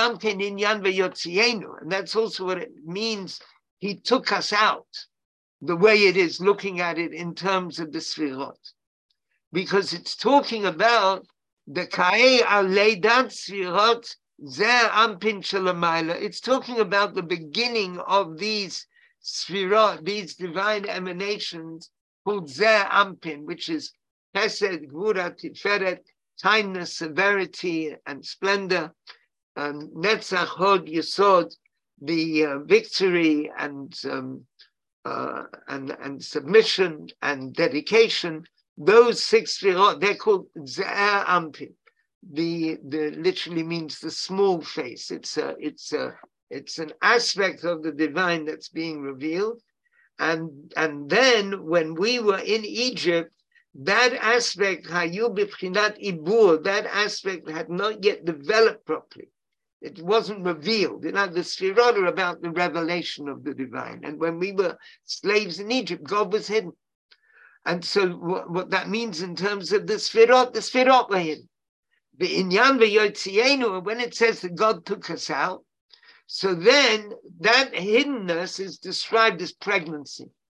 that's also what it means. He took us out, the way it is, looking at it in terms of the Sfirot. Because it's talking about the Ka'e Aleidat Sfirot Zer Ampin Shalamayla. It's talking about the beginning of these Sfirot, these divine emanations, called Zer Ampin, which is Chesed, Gvura, Tiferet, kindness, severity, and splendor. Um, Netzach, Hod, Yesod, the uh, victory and um, uh, and and submission and dedication. Those six sfirot, they're called Ze'er Ampin. The the literally means the small face. It's a it's a it's an aspect of the divine that's being revealed. And and then when we were in Egypt, that aspect, Hayu b'pchinat ibur, that aspect had not yet developed properly. It wasn't revealed. You know, the Sfirot are about the revelation of the divine. And when we were slaves in Egypt, God was hidden. And so what, what that means in terms of the Sfirot, the Sfirot were hidden. The Inyan v'yotzienu, when it says that God took us out, so then that hiddenness is described as pregnancy.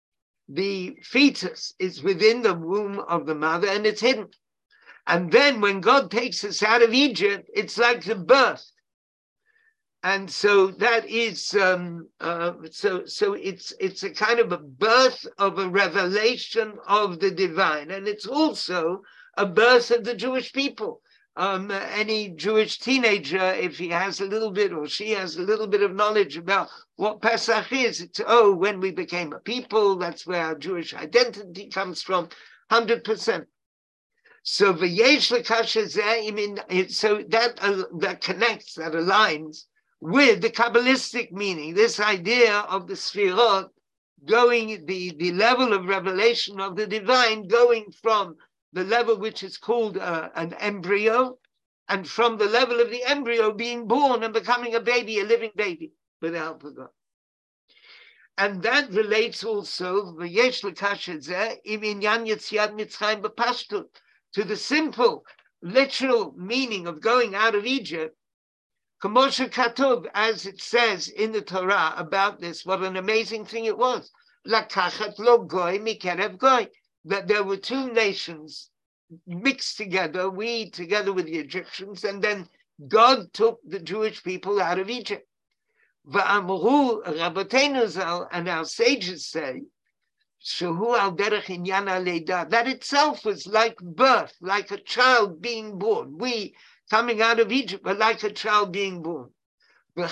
the fetus is within the womb of the mother and it's hidden. And then when God takes us out of Egypt, it's like the birth. And so that is, um, uh, so so it's it's a kind of a birth of a revelation of the divine. And it's also a birth of the Jewish people. Um, any Jewish teenager, if he has a little bit or she has a little bit of knowledge about what Pesach is, it's, oh, when we became a people, that's where our Jewish identity comes from, one hundred percent. So v'yesh l'kasher zeh, I mean, it, so that, uh, that connects, that aligns with the Kabbalistic meaning, this idea of the Sfirot going, the, the level of revelation of the divine going from the level which is called uh, an embryo, and from the level of the embryo being born and becoming a baby, a living baby, with the help of God. And that relates also v'yesh l'kasher zeh im inyan yetziat Mitzrayim b'pashtut, to the simple, literal meaning of going out of Egypt. Kamosha Katuv, as it says in the Torah about this, what an amazing thing it was. Lakachat lo goy mikerev goy, that there were two nations mixed together, we together with the Egyptians, and then God took the Jewish people out of Egypt. Va'amru Rabbeinu Zal, and our sages say, Shehu al derech inyan haleida, that itself was like birth, like a child being born. We coming out of Egypt, but like a child being born. Now,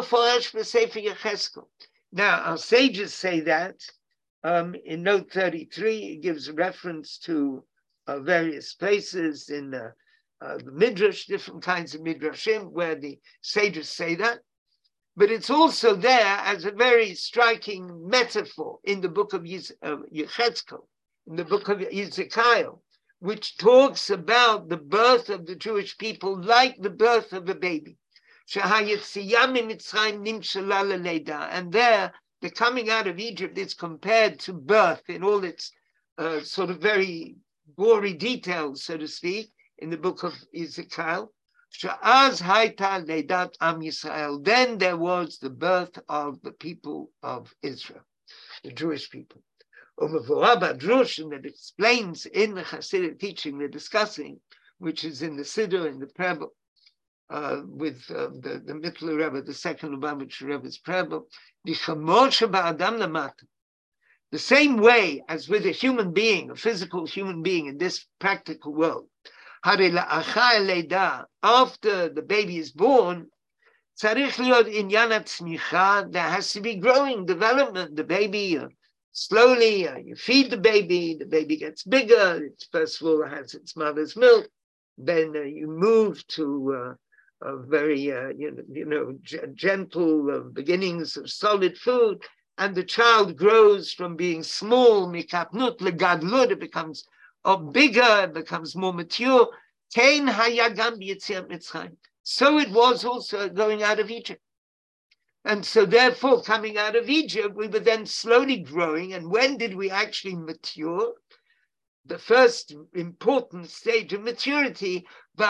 our sages say that um, in note thirty-three, it gives reference to uh, various places in the, uh, the Midrash, different kinds of Midrashim, where the sages say that. But it's also there as a very striking metaphor in the book of Yechezkel, in the book of Ezekiel, which talks about the birth of the Jewish people like the birth of a baby. And there, the coming out of Egypt is compared to birth in all its uh, sort of very gory details, so to speak, in the book of Ezekiel. Then there was the birth of the people of Israel, the Jewish people. And that explains in the Hasidic teaching we're discussing, which is in the Siddur, in the Prebel, uh, with uh, the, the Mittler Rebbe, the second Lubavitcher Rebbe's Prebel, the same way as with a human being, a physical human being in this practical world. After the baby is born, there has to be growing development. The baby, uh, slowly, uh, you feed the baby, the baby gets bigger. It first of all has its mother's milk. Then uh, you move to uh, a very, uh, you know, you know g- gentle uh, beginnings of solid food. And the child grows from being small, mikapnut legadlud, it becomes or bigger, becomes more mature. So it was also going out of Egypt. And so therefore, coming out of Egypt, we were then slowly growing. And when did we actually mature? The first important stage of maturity,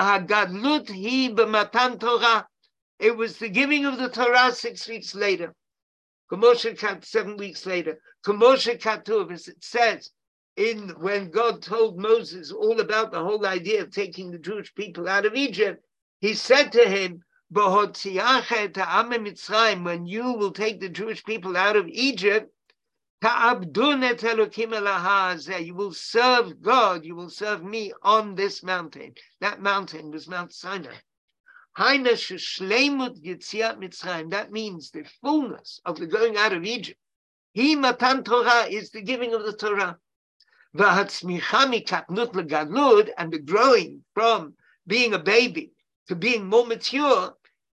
it was the giving of the Torah six weeks later. Seven weeks later. As it says, in when God told Moses all about the whole idea of taking the Jewish people out of Egypt, he said to him, when you will take the Jewish people out of Egypt, you will serve God, you will serve me on this mountain. That mountain was Mount Sinai. That means the fullness of the going out of Egypt. He matan Torah is the giving of the Torah. And the growing from being a baby to being more mature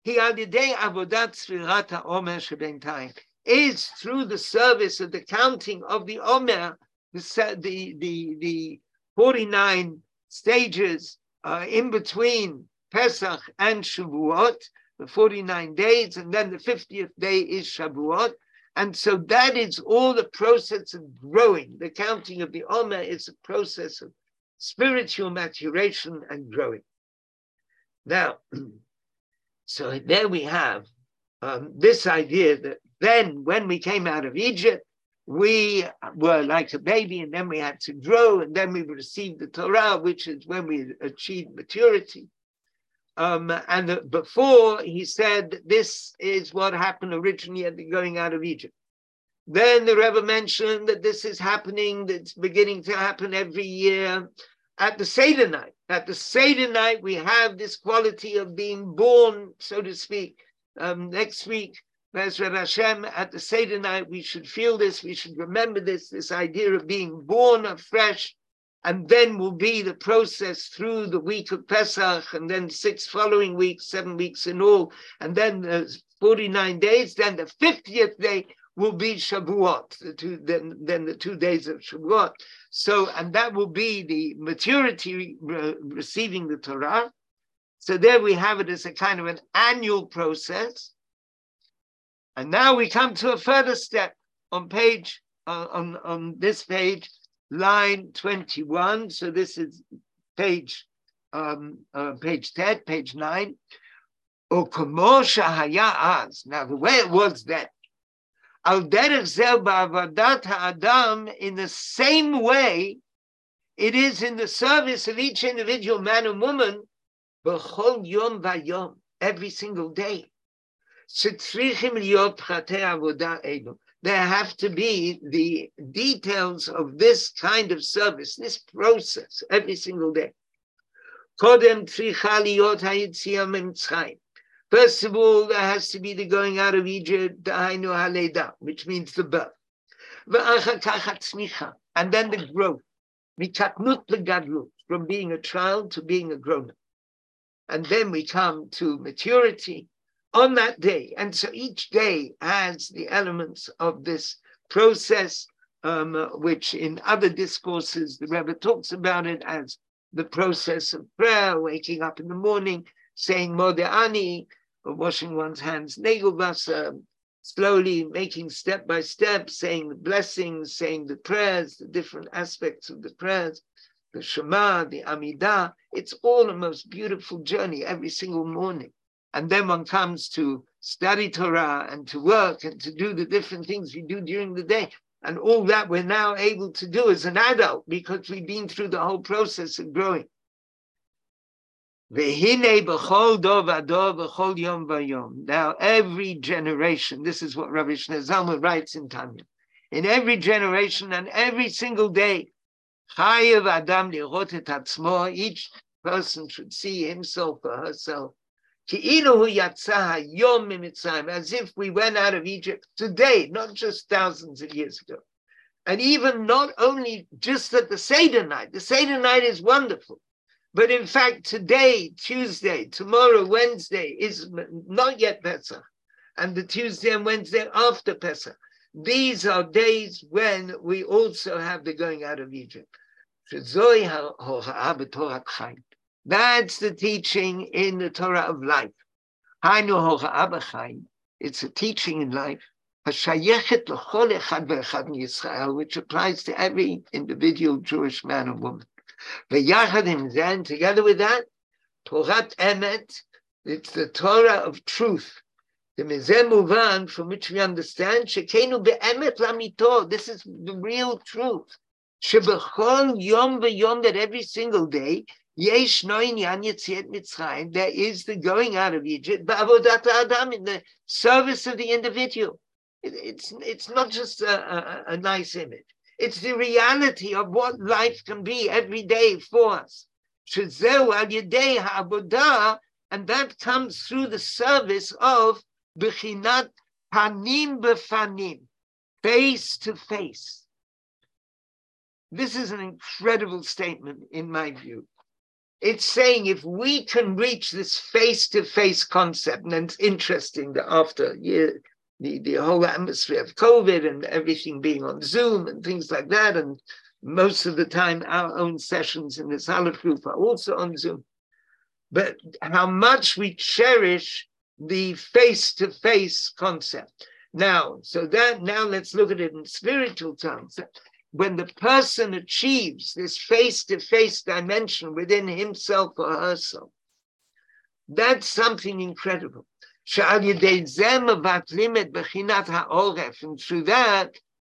is through the service of the counting of the Omer, the, the, the, the forty-nine stages uh, in between Pesach and Shavuot, the forty-nine days, and then the fiftieth day is Shavuot. And so that is all the process of growing. The counting of the Omer is a process of spiritual maturation and growing. Now, so there we have um, this idea that then when we came out of Egypt, we were like a baby, and then we had to grow, and then we received the Torah, which is when we achieved maturity. Um, and the, before, he said, this is what happened originally at the going out of Egypt. Then the Rebbe mentioned that this is happening, that's beginning to happen every year at the Seder night. At the Seder night, we have this quality of being born, so to speak. Um, next week, Bezrat Hashem, at the Seder night, we should feel this, we should remember this, this idea of being born afresh, and then will be the process through the week of Pesach, and then six following weeks, seven weeks in all, and then there's forty-nine days, then the fiftieth day will be Shavuot, the two, then, then the two days of Shavuot. So, and that will be the maturity re- receiving the Torah. So there we have it as a kind of an annual process. And now we come to a further step on page, uh, on, on this page, line twenty-one. So this is page, um, uh, page ten, page nine. Now the way it was then, Al derech zeh ba'avadat ha'adam, in the same way it is in the service of each individual man and woman, b'chol yom v'yom, every single day. There have to be the details of this kind of service, this process, every single day. First of all, there has to be the going out of Egypt, which means the birth. And then the growth, from being a child to being a grown-up. And then we come to maturity on that day. And so each day has the elements of this process, um, which in other discourses, the Rebbe talks about it as the process of prayer, waking up in the morning, saying Mode'ani, or washing one's hands, Neguvasa, slowly making step by step, saying the blessings, saying the prayers, the different aspects of the prayers, the Shema, the Amidah. It's all a most beautiful journey every single morning. And then one comes to study Torah and to work and to do the different things we do during the day. And all that we're now able to do as an adult because we've been through the whole process of growing. Now, every generation, this is what Rabbi Shneur Zalman writes in Tanya, in every generation and every single day, each person should see himself or herself as if we went out of Egypt today, not just thousands of years ago. And even not only just at the Seder night. The Seder night is wonderful. But in fact, today, Tuesday, tomorrow, Wednesday is not yet Pesach. And the Tuesday and Wednesday after Pesach. These are days when we also have the going out of Egypt. That's the teaching in the Torah of life. It's a teaching in life, which applies to every individual Jewish man and woman. Then, together with that, Torah Emet, it's the Torah of truth. The Mizeh Muvan, from which we understand, Shekenu be'emet lamito, this is the real truth. Shebechol yom v'yom, that every single day, Yesh noin yan yetziat Mitzrayim, there is the going out of Egypt, ba'avodat ha'adam, in the service of the individual. It, it's, it's not just a, a, a nice image. It's the reality of what life can be every day for us. Shezeu al yedei ha'avodah, and that comes through the service of Bechinat panim befanim, face to face. This is an incredible statement in my view. It's saying if we can reach this face-to-face concept, and it's interesting that after year, the, the whole atmosphere of COVID and everything being on Zoom and things like that, and most of the time our own sessions in this Aleph group are also on Zoom, but how much we cherish the face-to-face concept. Now, so that now let's look at it in spiritual terms. When the person achieves this face-to-face dimension within himself or herself, that's something incredible. And through that,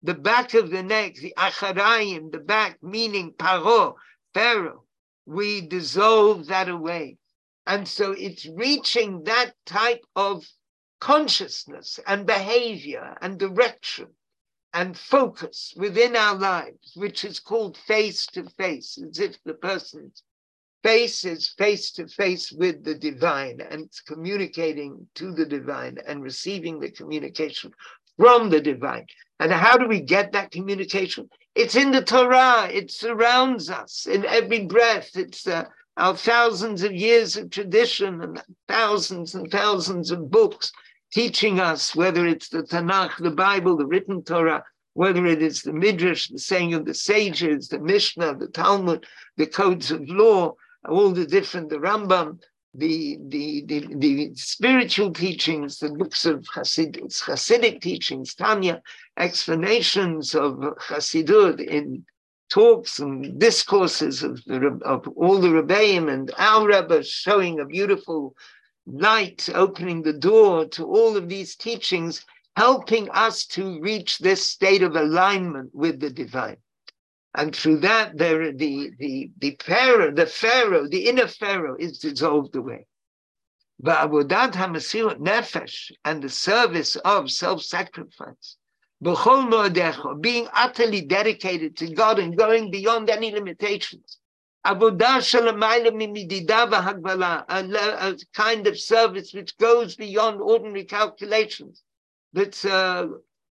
the back of the neck, the acharayim, the back, meaning paro, Pharaoh, we dissolve that away. And so it's reaching that type of consciousness and behavior and direction and focus within our lives, which is called face to face, as if the person's face is face to face with the divine and it's communicating to the divine and receiving the communication from the divine. And how do we get that communication? It's in the Torah. It surrounds us in every breath. It's uh, our thousands of years of tradition and thousands and thousands of books teaching us, whether it's the Tanakh, the Bible, the written Torah, whether it is the Midrash, the saying of the sages, the Mishnah, the Talmud, the codes of law, all the different, the Rambam, the, the, the, the spiritual teachings, the books of Hasid, Hasidic teachings, Tanya, explanations of Hasidut in talks and discourses of, the, of all the Rebbeim and our Rebbe showing a beautiful light, opening the door to all of these teachings, helping us to reach this state of alignment with the divine. And through that, there, the, the, the pharaoh, the pharaoh, the inner pharaoh is dissolved away. Va'avodat hamasirut nefesh, and the service of self-sacrifice, b'chol mo'adecho, being utterly dedicated to God and going beyond any limitations. Avodah shalamayla mimidida v'hagvala, a kind of service which goes beyond ordinary calculations. That's uh,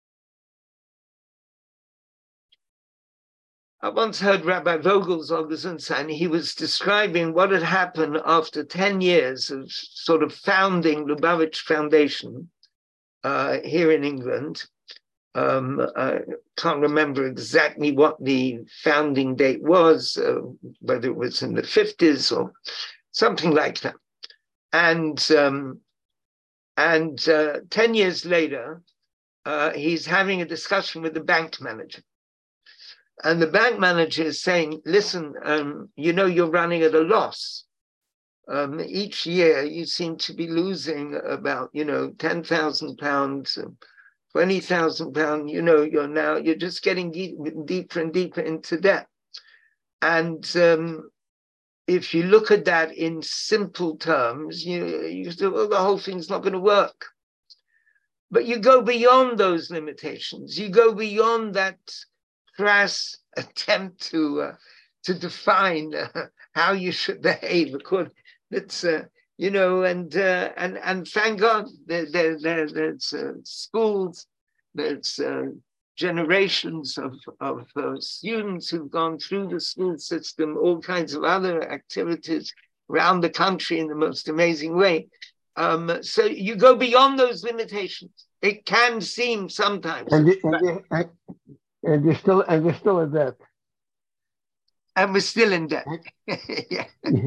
I once heard Rabbi Vogel's Oguzunsan. He was describing what had happened after ten years of sort of founding Lubavitch Foundation uh, here in England. Um, I can't remember exactly what the founding date was, uh, whether it was in the fifties or something like that. And um, and uh, ten years later, uh, he's having a discussion with the bank manager. And the bank manager is saying, listen, um, you know, you're running at a loss. Um, each year you seem to be losing about, you know, ten thousand pounds, twenty thousand pounds, you know, you're now, you're just getting deep, deeper and deeper into debt. And um, if you look at that in simple terms, you, you say, well, the whole thing's not going to work. But you go beyond those limitations. You go beyond that crass attempt to uh, to define uh, how you should behave. According, it's uh, you know, and uh, and and thank God there, there, there there's uh, schools, there's uh, generations of of uh, students who've gone through the school system, all kinds of other activities around the country in the most amazing way. Um, so you go beyond those limitations. It can seem sometimes. And, you, and, you, and, and you're still and you're still in debt. And we're still in debt. Yeah.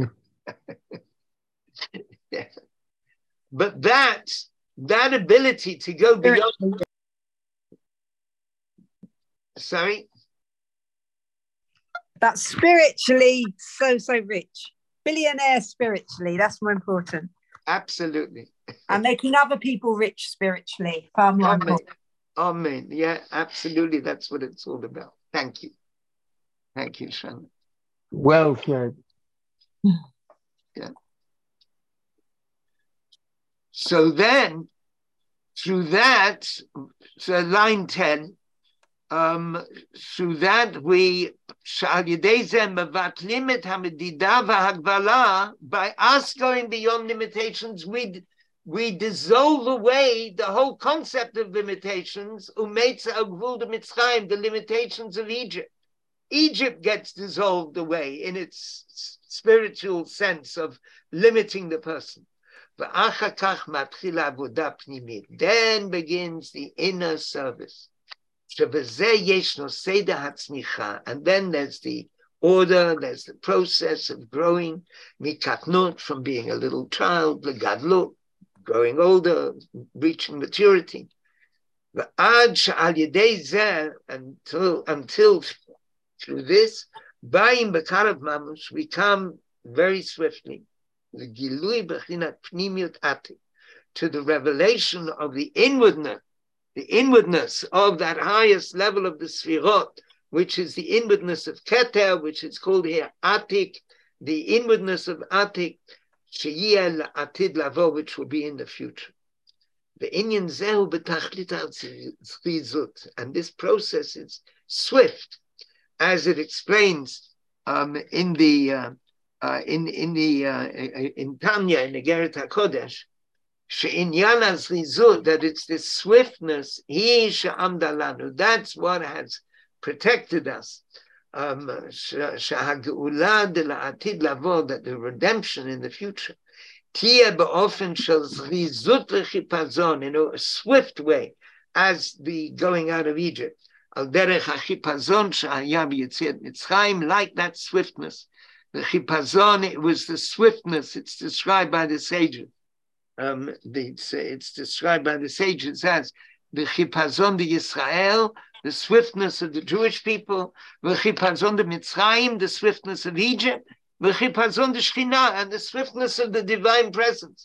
Yeah. But that that ability to go beyond. Sorry. That's spiritually so so rich. Billionaire spiritually. That's more important. Absolutely. And making other people rich spiritually. Far more Amen. important. Amen. Yeah, absolutely. That's what it's all about. Thank you. Thank you, Shannon. Well said. Yeah. So then, through that, so line ten, um, through that we, by us going beyond limitations, we we dissolve away the whole concept of limitations, the limitations of Egypt. Egypt gets dissolved away in its spiritual sense of limiting the person. Then begins the inner service. And then there's the order, there's the process of growing, mikatnut, from being a little child, legadlut, growing older, reaching maturity. Until, until through this, we come very swiftly to the revelation of the inwardness the inwardness of that highest level of the Sfirot, which is the inwardness of Keter, which is called here Atik, the inwardness of Atik, Sheyeh Atid Lavo, which will be in the future. The Inyan Zehu B'Tachlit HaZchizut, and this process is swift, as it explains um, in the uh, uh, in in the uh, in Tanya in the Geret HaKodesh. She'inyan HaZchizut, that it's this swiftness, Hi She'amda Lanu, that's what has protected us. Um, She'hageulah de la'atid lavo, that the redemption in the future, Tia be'ofen shel zrizut v'chipazon, in a swift way, as the going out of Egypt. Al derech ha'chipazon she'haya b'yetziat Mitzrayim, like that swiftness. The chipazon, it was the swiftness. It's described by the sages. Um, the, it's, it's described by the sages as the chipazon de Yisrael, the swiftness of the Jewish people, the chipazon de Mitzrayim, the swiftness of Egypt, the chipazon de Shekhinah, and the swiftness of the divine presence.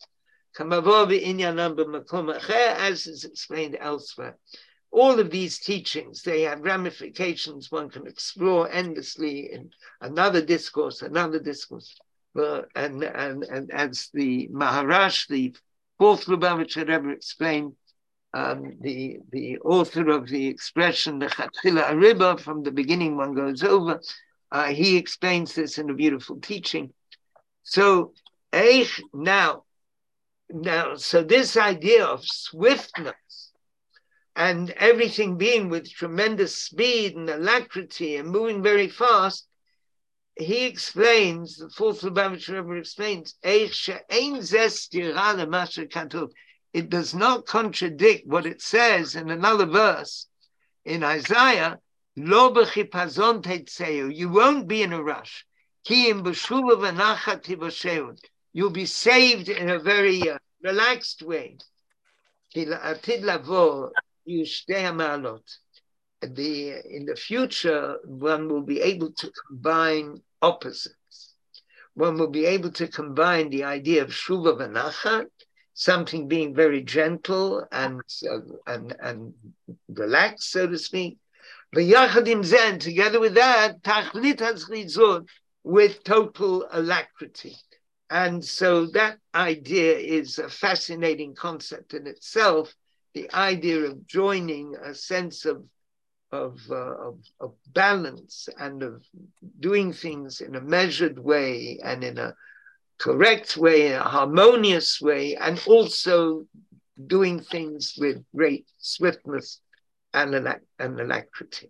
As is explained elsewhere. All of these teachings, they have ramifications one can explore endlessly in another discourse, another discourse. Uh, and, and, and as the Maharash, the fourth Lubavitcher Rebbe explained, um, the, the author of the expression, the Chatchila Ariba, from the beginning one goes over, uh, he explains this in a beautiful teaching. So, Eich, now, now, so this idea of swiftness, and everything being with tremendous speed and alacrity and moving very fast, he explains, the fourth Lubavitcher Rebbe explains, it does not contradict what it says in another verse in Isaiah, you won't be in a rush. You'll be saved in a very uh, relaxed way. The, in the future, one will be able to combine opposites. One will be able to combine the idea of shuva v'nachat, something being very gentle and uh, and and relaxed, so to speak. V'yachadim zen, together with that, tachlit hazchizut, with total alacrity. And so that idea is a fascinating concept in itself. The idea of joining a sense of Of, uh, of, of balance and of doing things in a measured way and in a correct way, in a harmonious way, and also doing things with great swiftness and, alac- and alacrity.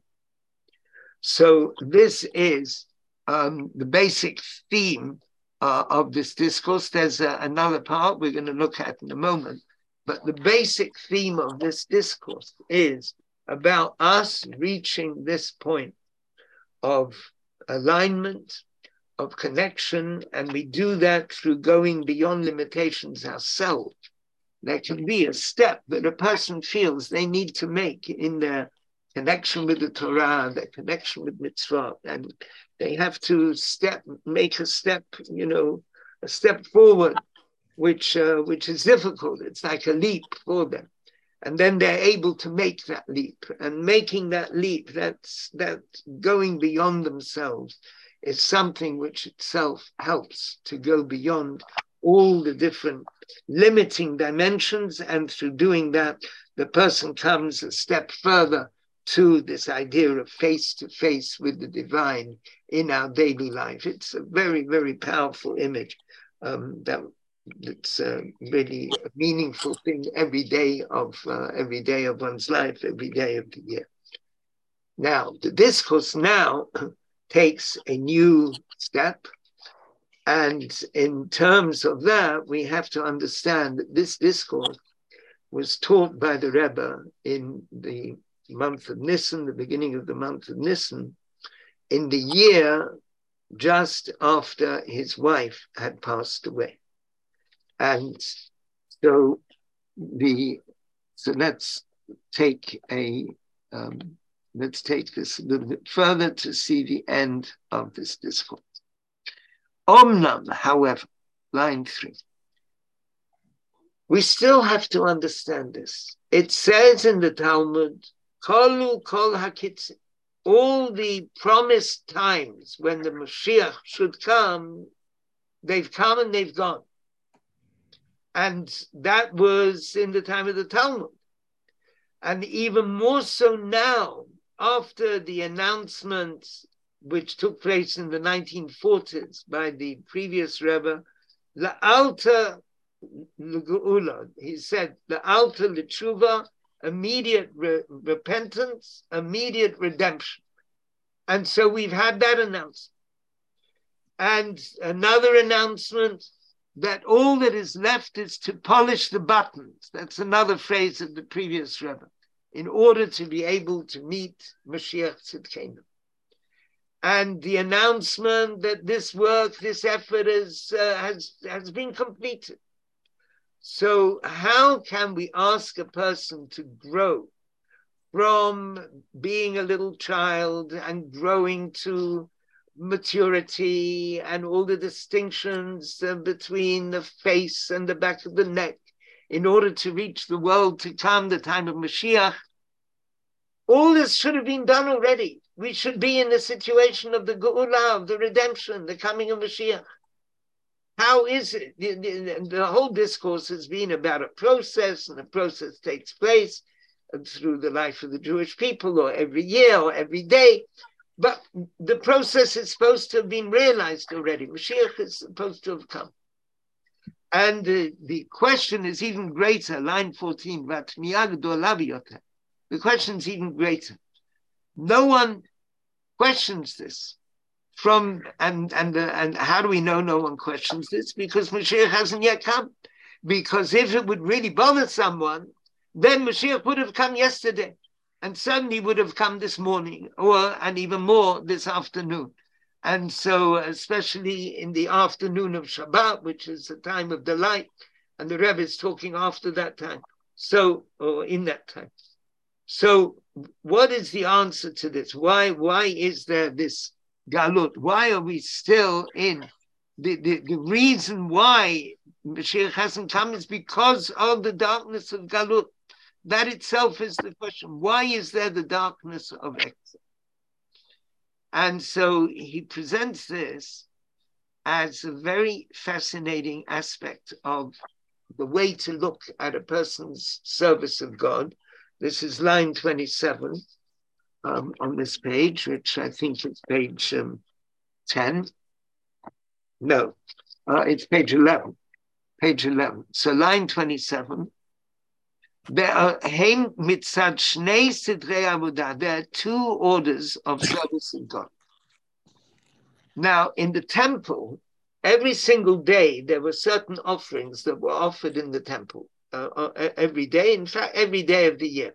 So this is um, the basic theme uh, of this discourse. There's uh, another part we're going to look at in a moment, but the basic theme of this discourse is about us reaching this point of alignment, of connection, and we do that through going beyond limitations ourselves. There can be a step that a person feels they need to make in their connection with the Torah, their connection with mitzvah, and they have to step, make a step, you know, a step forward, which uh, which is difficult. It's like a leap for them. And then they're able to make that leap. And making that leap, that's that going beyond themselves, is something which itself helps to go beyond all the different limiting dimensions. And through doing that, the person comes a step further to this idea of face-to-face with the divine in our daily life. It's a very, very powerful image um, that It's uh, really a meaningful thing every day of uh, every day of one's life, every day of the year. Now, the discourse now takes a new step. And in terms of that, we have to understand that this discourse was taught by the Rebbe in the month of Nisan, the beginning of the month of Nisan, in the year just after his wife had passed away. And so the so let's take a um, let's take this a little bit further to see the end of this discourse. Omnam, however, line three. we still have to understand this. It says in the Talmud, Kolu kol hakitz, all the promised times when the Mashiach should come, they've come and they've gone. And that was in the time of the Talmud. And even more so now, after the announcement which took place in the nineteen forties by the previous Rebbe, La'alta l'geula, he said, La'alta l'tshuva, immediate re- repentance, immediate redemption. And so we've had that announcement. And another announcement that all that is left is to polish the buttons. That's another phrase of the previous Rebbe, in order to be able to meet Mashiach Tzidkenu. And the announcement that this work, this effort is, uh, has, has been completed. So how can we ask a person to grow from being a little child and growing to maturity and all the distinctions uh, between the face and the back of the neck in order to reach the world to come, the time of Mashiach? All this should have been done already. We should be in the situation of the Geula, of the redemption, the coming of Mashiach. How is it? The, the, the whole discourse has been about a process, and the process takes place through the life of the Jewish people, or every year, or every day. But the process is supposed to have been realized already. Mashiach is supposed to have come. And the, the question is even greater, line fourteen, the question is even greater. No one questions this. From and and uh, and how do we know no one questions this? Because Mashiach hasn't yet come. Because if it would really bother someone, then Mashiach would have come yesterday, and certainly would have come this morning, or and even more this afternoon. And so, especially in the afternoon of Shabbat, which is a time of delight, and the Rebbe is talking after that time. So, or in that time. So, what is the answer to this? Why why is there this Galut? Why are we still in? The, the, the reason why Mashiach hasn't come is because of the darkness of Galut. That itself is the question. Why is there the darkness of exile? And so he presents this as a very fascinating aspect of the way to look at a person's service of God. This is line twenty-seven. Um, on this page, which I think is page um, ten. No, uh, it's page eleven. Page eleven. So line twenty-seven. There are mitzad shnei sidrei avodah. There are two orders of service of God. Now, in the temple, every single day there were certain offerings that were offered in the temple. Uh, every day, in fact, every day of the year.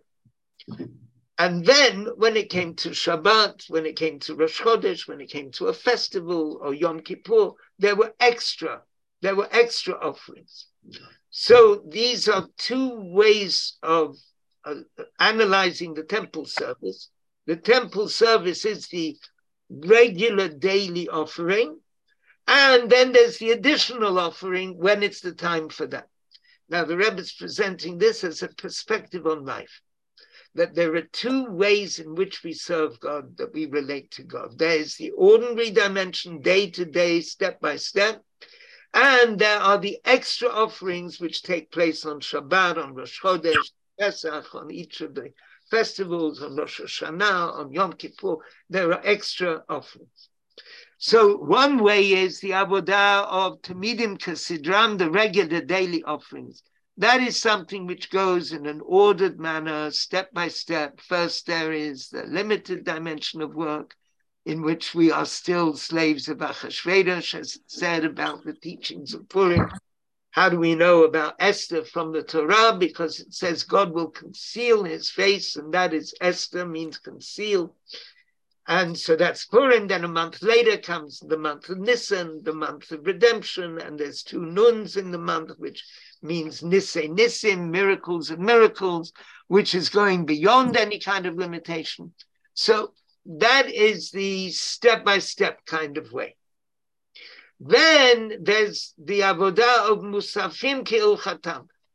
And then when it came to Shabbat, when it came to Rosh Chodesh, when it came to a festival or Yom Kippur, there were extra, there were extra offerings. So these are two ways of uh, analyzing the temple service. The temple service is the regular daily offering, and then there's the additional offering when it's the time for that. Now the Rebbe is presenting this as a perspective on life, that there are two ways in which we serve God, that we relate to God. There is the ordinary dimension, day to day, step by step, and there are the extra offerings which take place on Shabbat, on Rosh Chodesh, Pesach, on each of the festivals, on Rosh Hashanah, on Yom Kippur. There are extra offerings. So one way is the avodah of Tamidim Kasidram, the regular daily offerings. That is something which goes in an ordered manner, step by step. First, there is the limited dimension of work, in which we are still slaves of Achashverosh, as it said about the teachings of Purim. How do we know about Esther from the Torah? Because it says God will conceal his face, and that is Esther, means conceal. And so that's Purim. Then a month later comes the month of Nisan, the month of redemption, and there's two nuns in the month, which means Nisei Nisim, miracles and miracles, which is going beyond any kind of limitation. So that is the step-by-step kind of way. Then there's the avodah of Musafim Ke'il Chatam.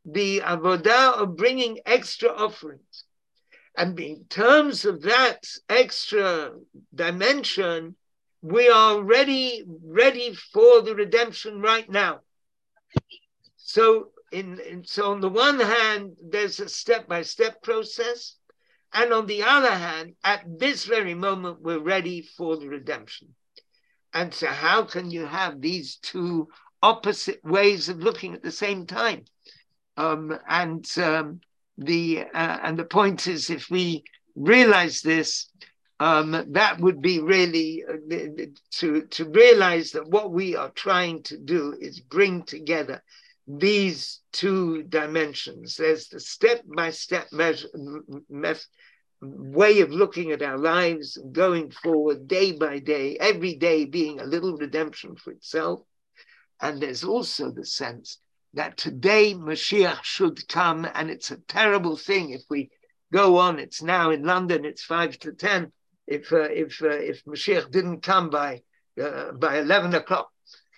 the avodah of bringing extra offerings. And in terms of that extra dimension, we are ready, ready for the redemption right now. So, in, in so on the one hand, there's a step-by-step process, and on the other hand, at this very moment, we're ready for the redemption. And so, how can you have these two opposite ways of looking at the same time? Um, and um, the uh, and the point is, if we realize this, um, that would be really uh, to to realize that what we are trying to do is bring together these two dimensions. There's the step-by-step measure, method, way of looking at our lives, going forward day by day, every day being a little redemption for itself. And there's also the sense that today Mashiach should come, and it's a terrible thing if we go on. It's now in London, it's five to ten. If uh, if uh, if Mashiach didn't come by uh, by eleven o'clock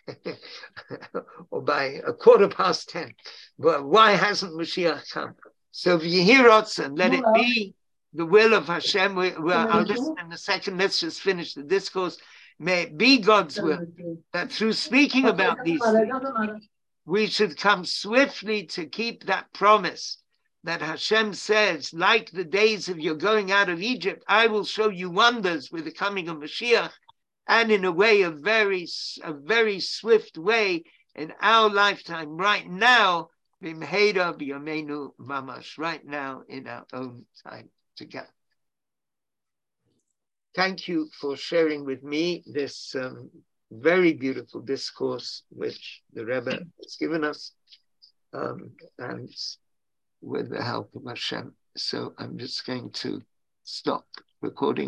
or by a quarter past ten, well, why hasn't Mashiach come? So V'yihirotz, let it be the will of Hashem. We, well, I'll listen in a second. Let's just finish the discourse. May it be God's will that through speaking about these things, we should come swiftly to keep that promise that Hashem says, like the days of your going out of Egypt, I will show you wonders with the coming of Mashiach, and in a way, a very, a very swift way in our lifetime, right now, Bimheira b'yameinu mamash, right now in our own time together. Thank you for sharing with me this um, very beautiful discourse which the Rebbe has given us, um, and with the help of Hashem. So I'm just going to stop recording.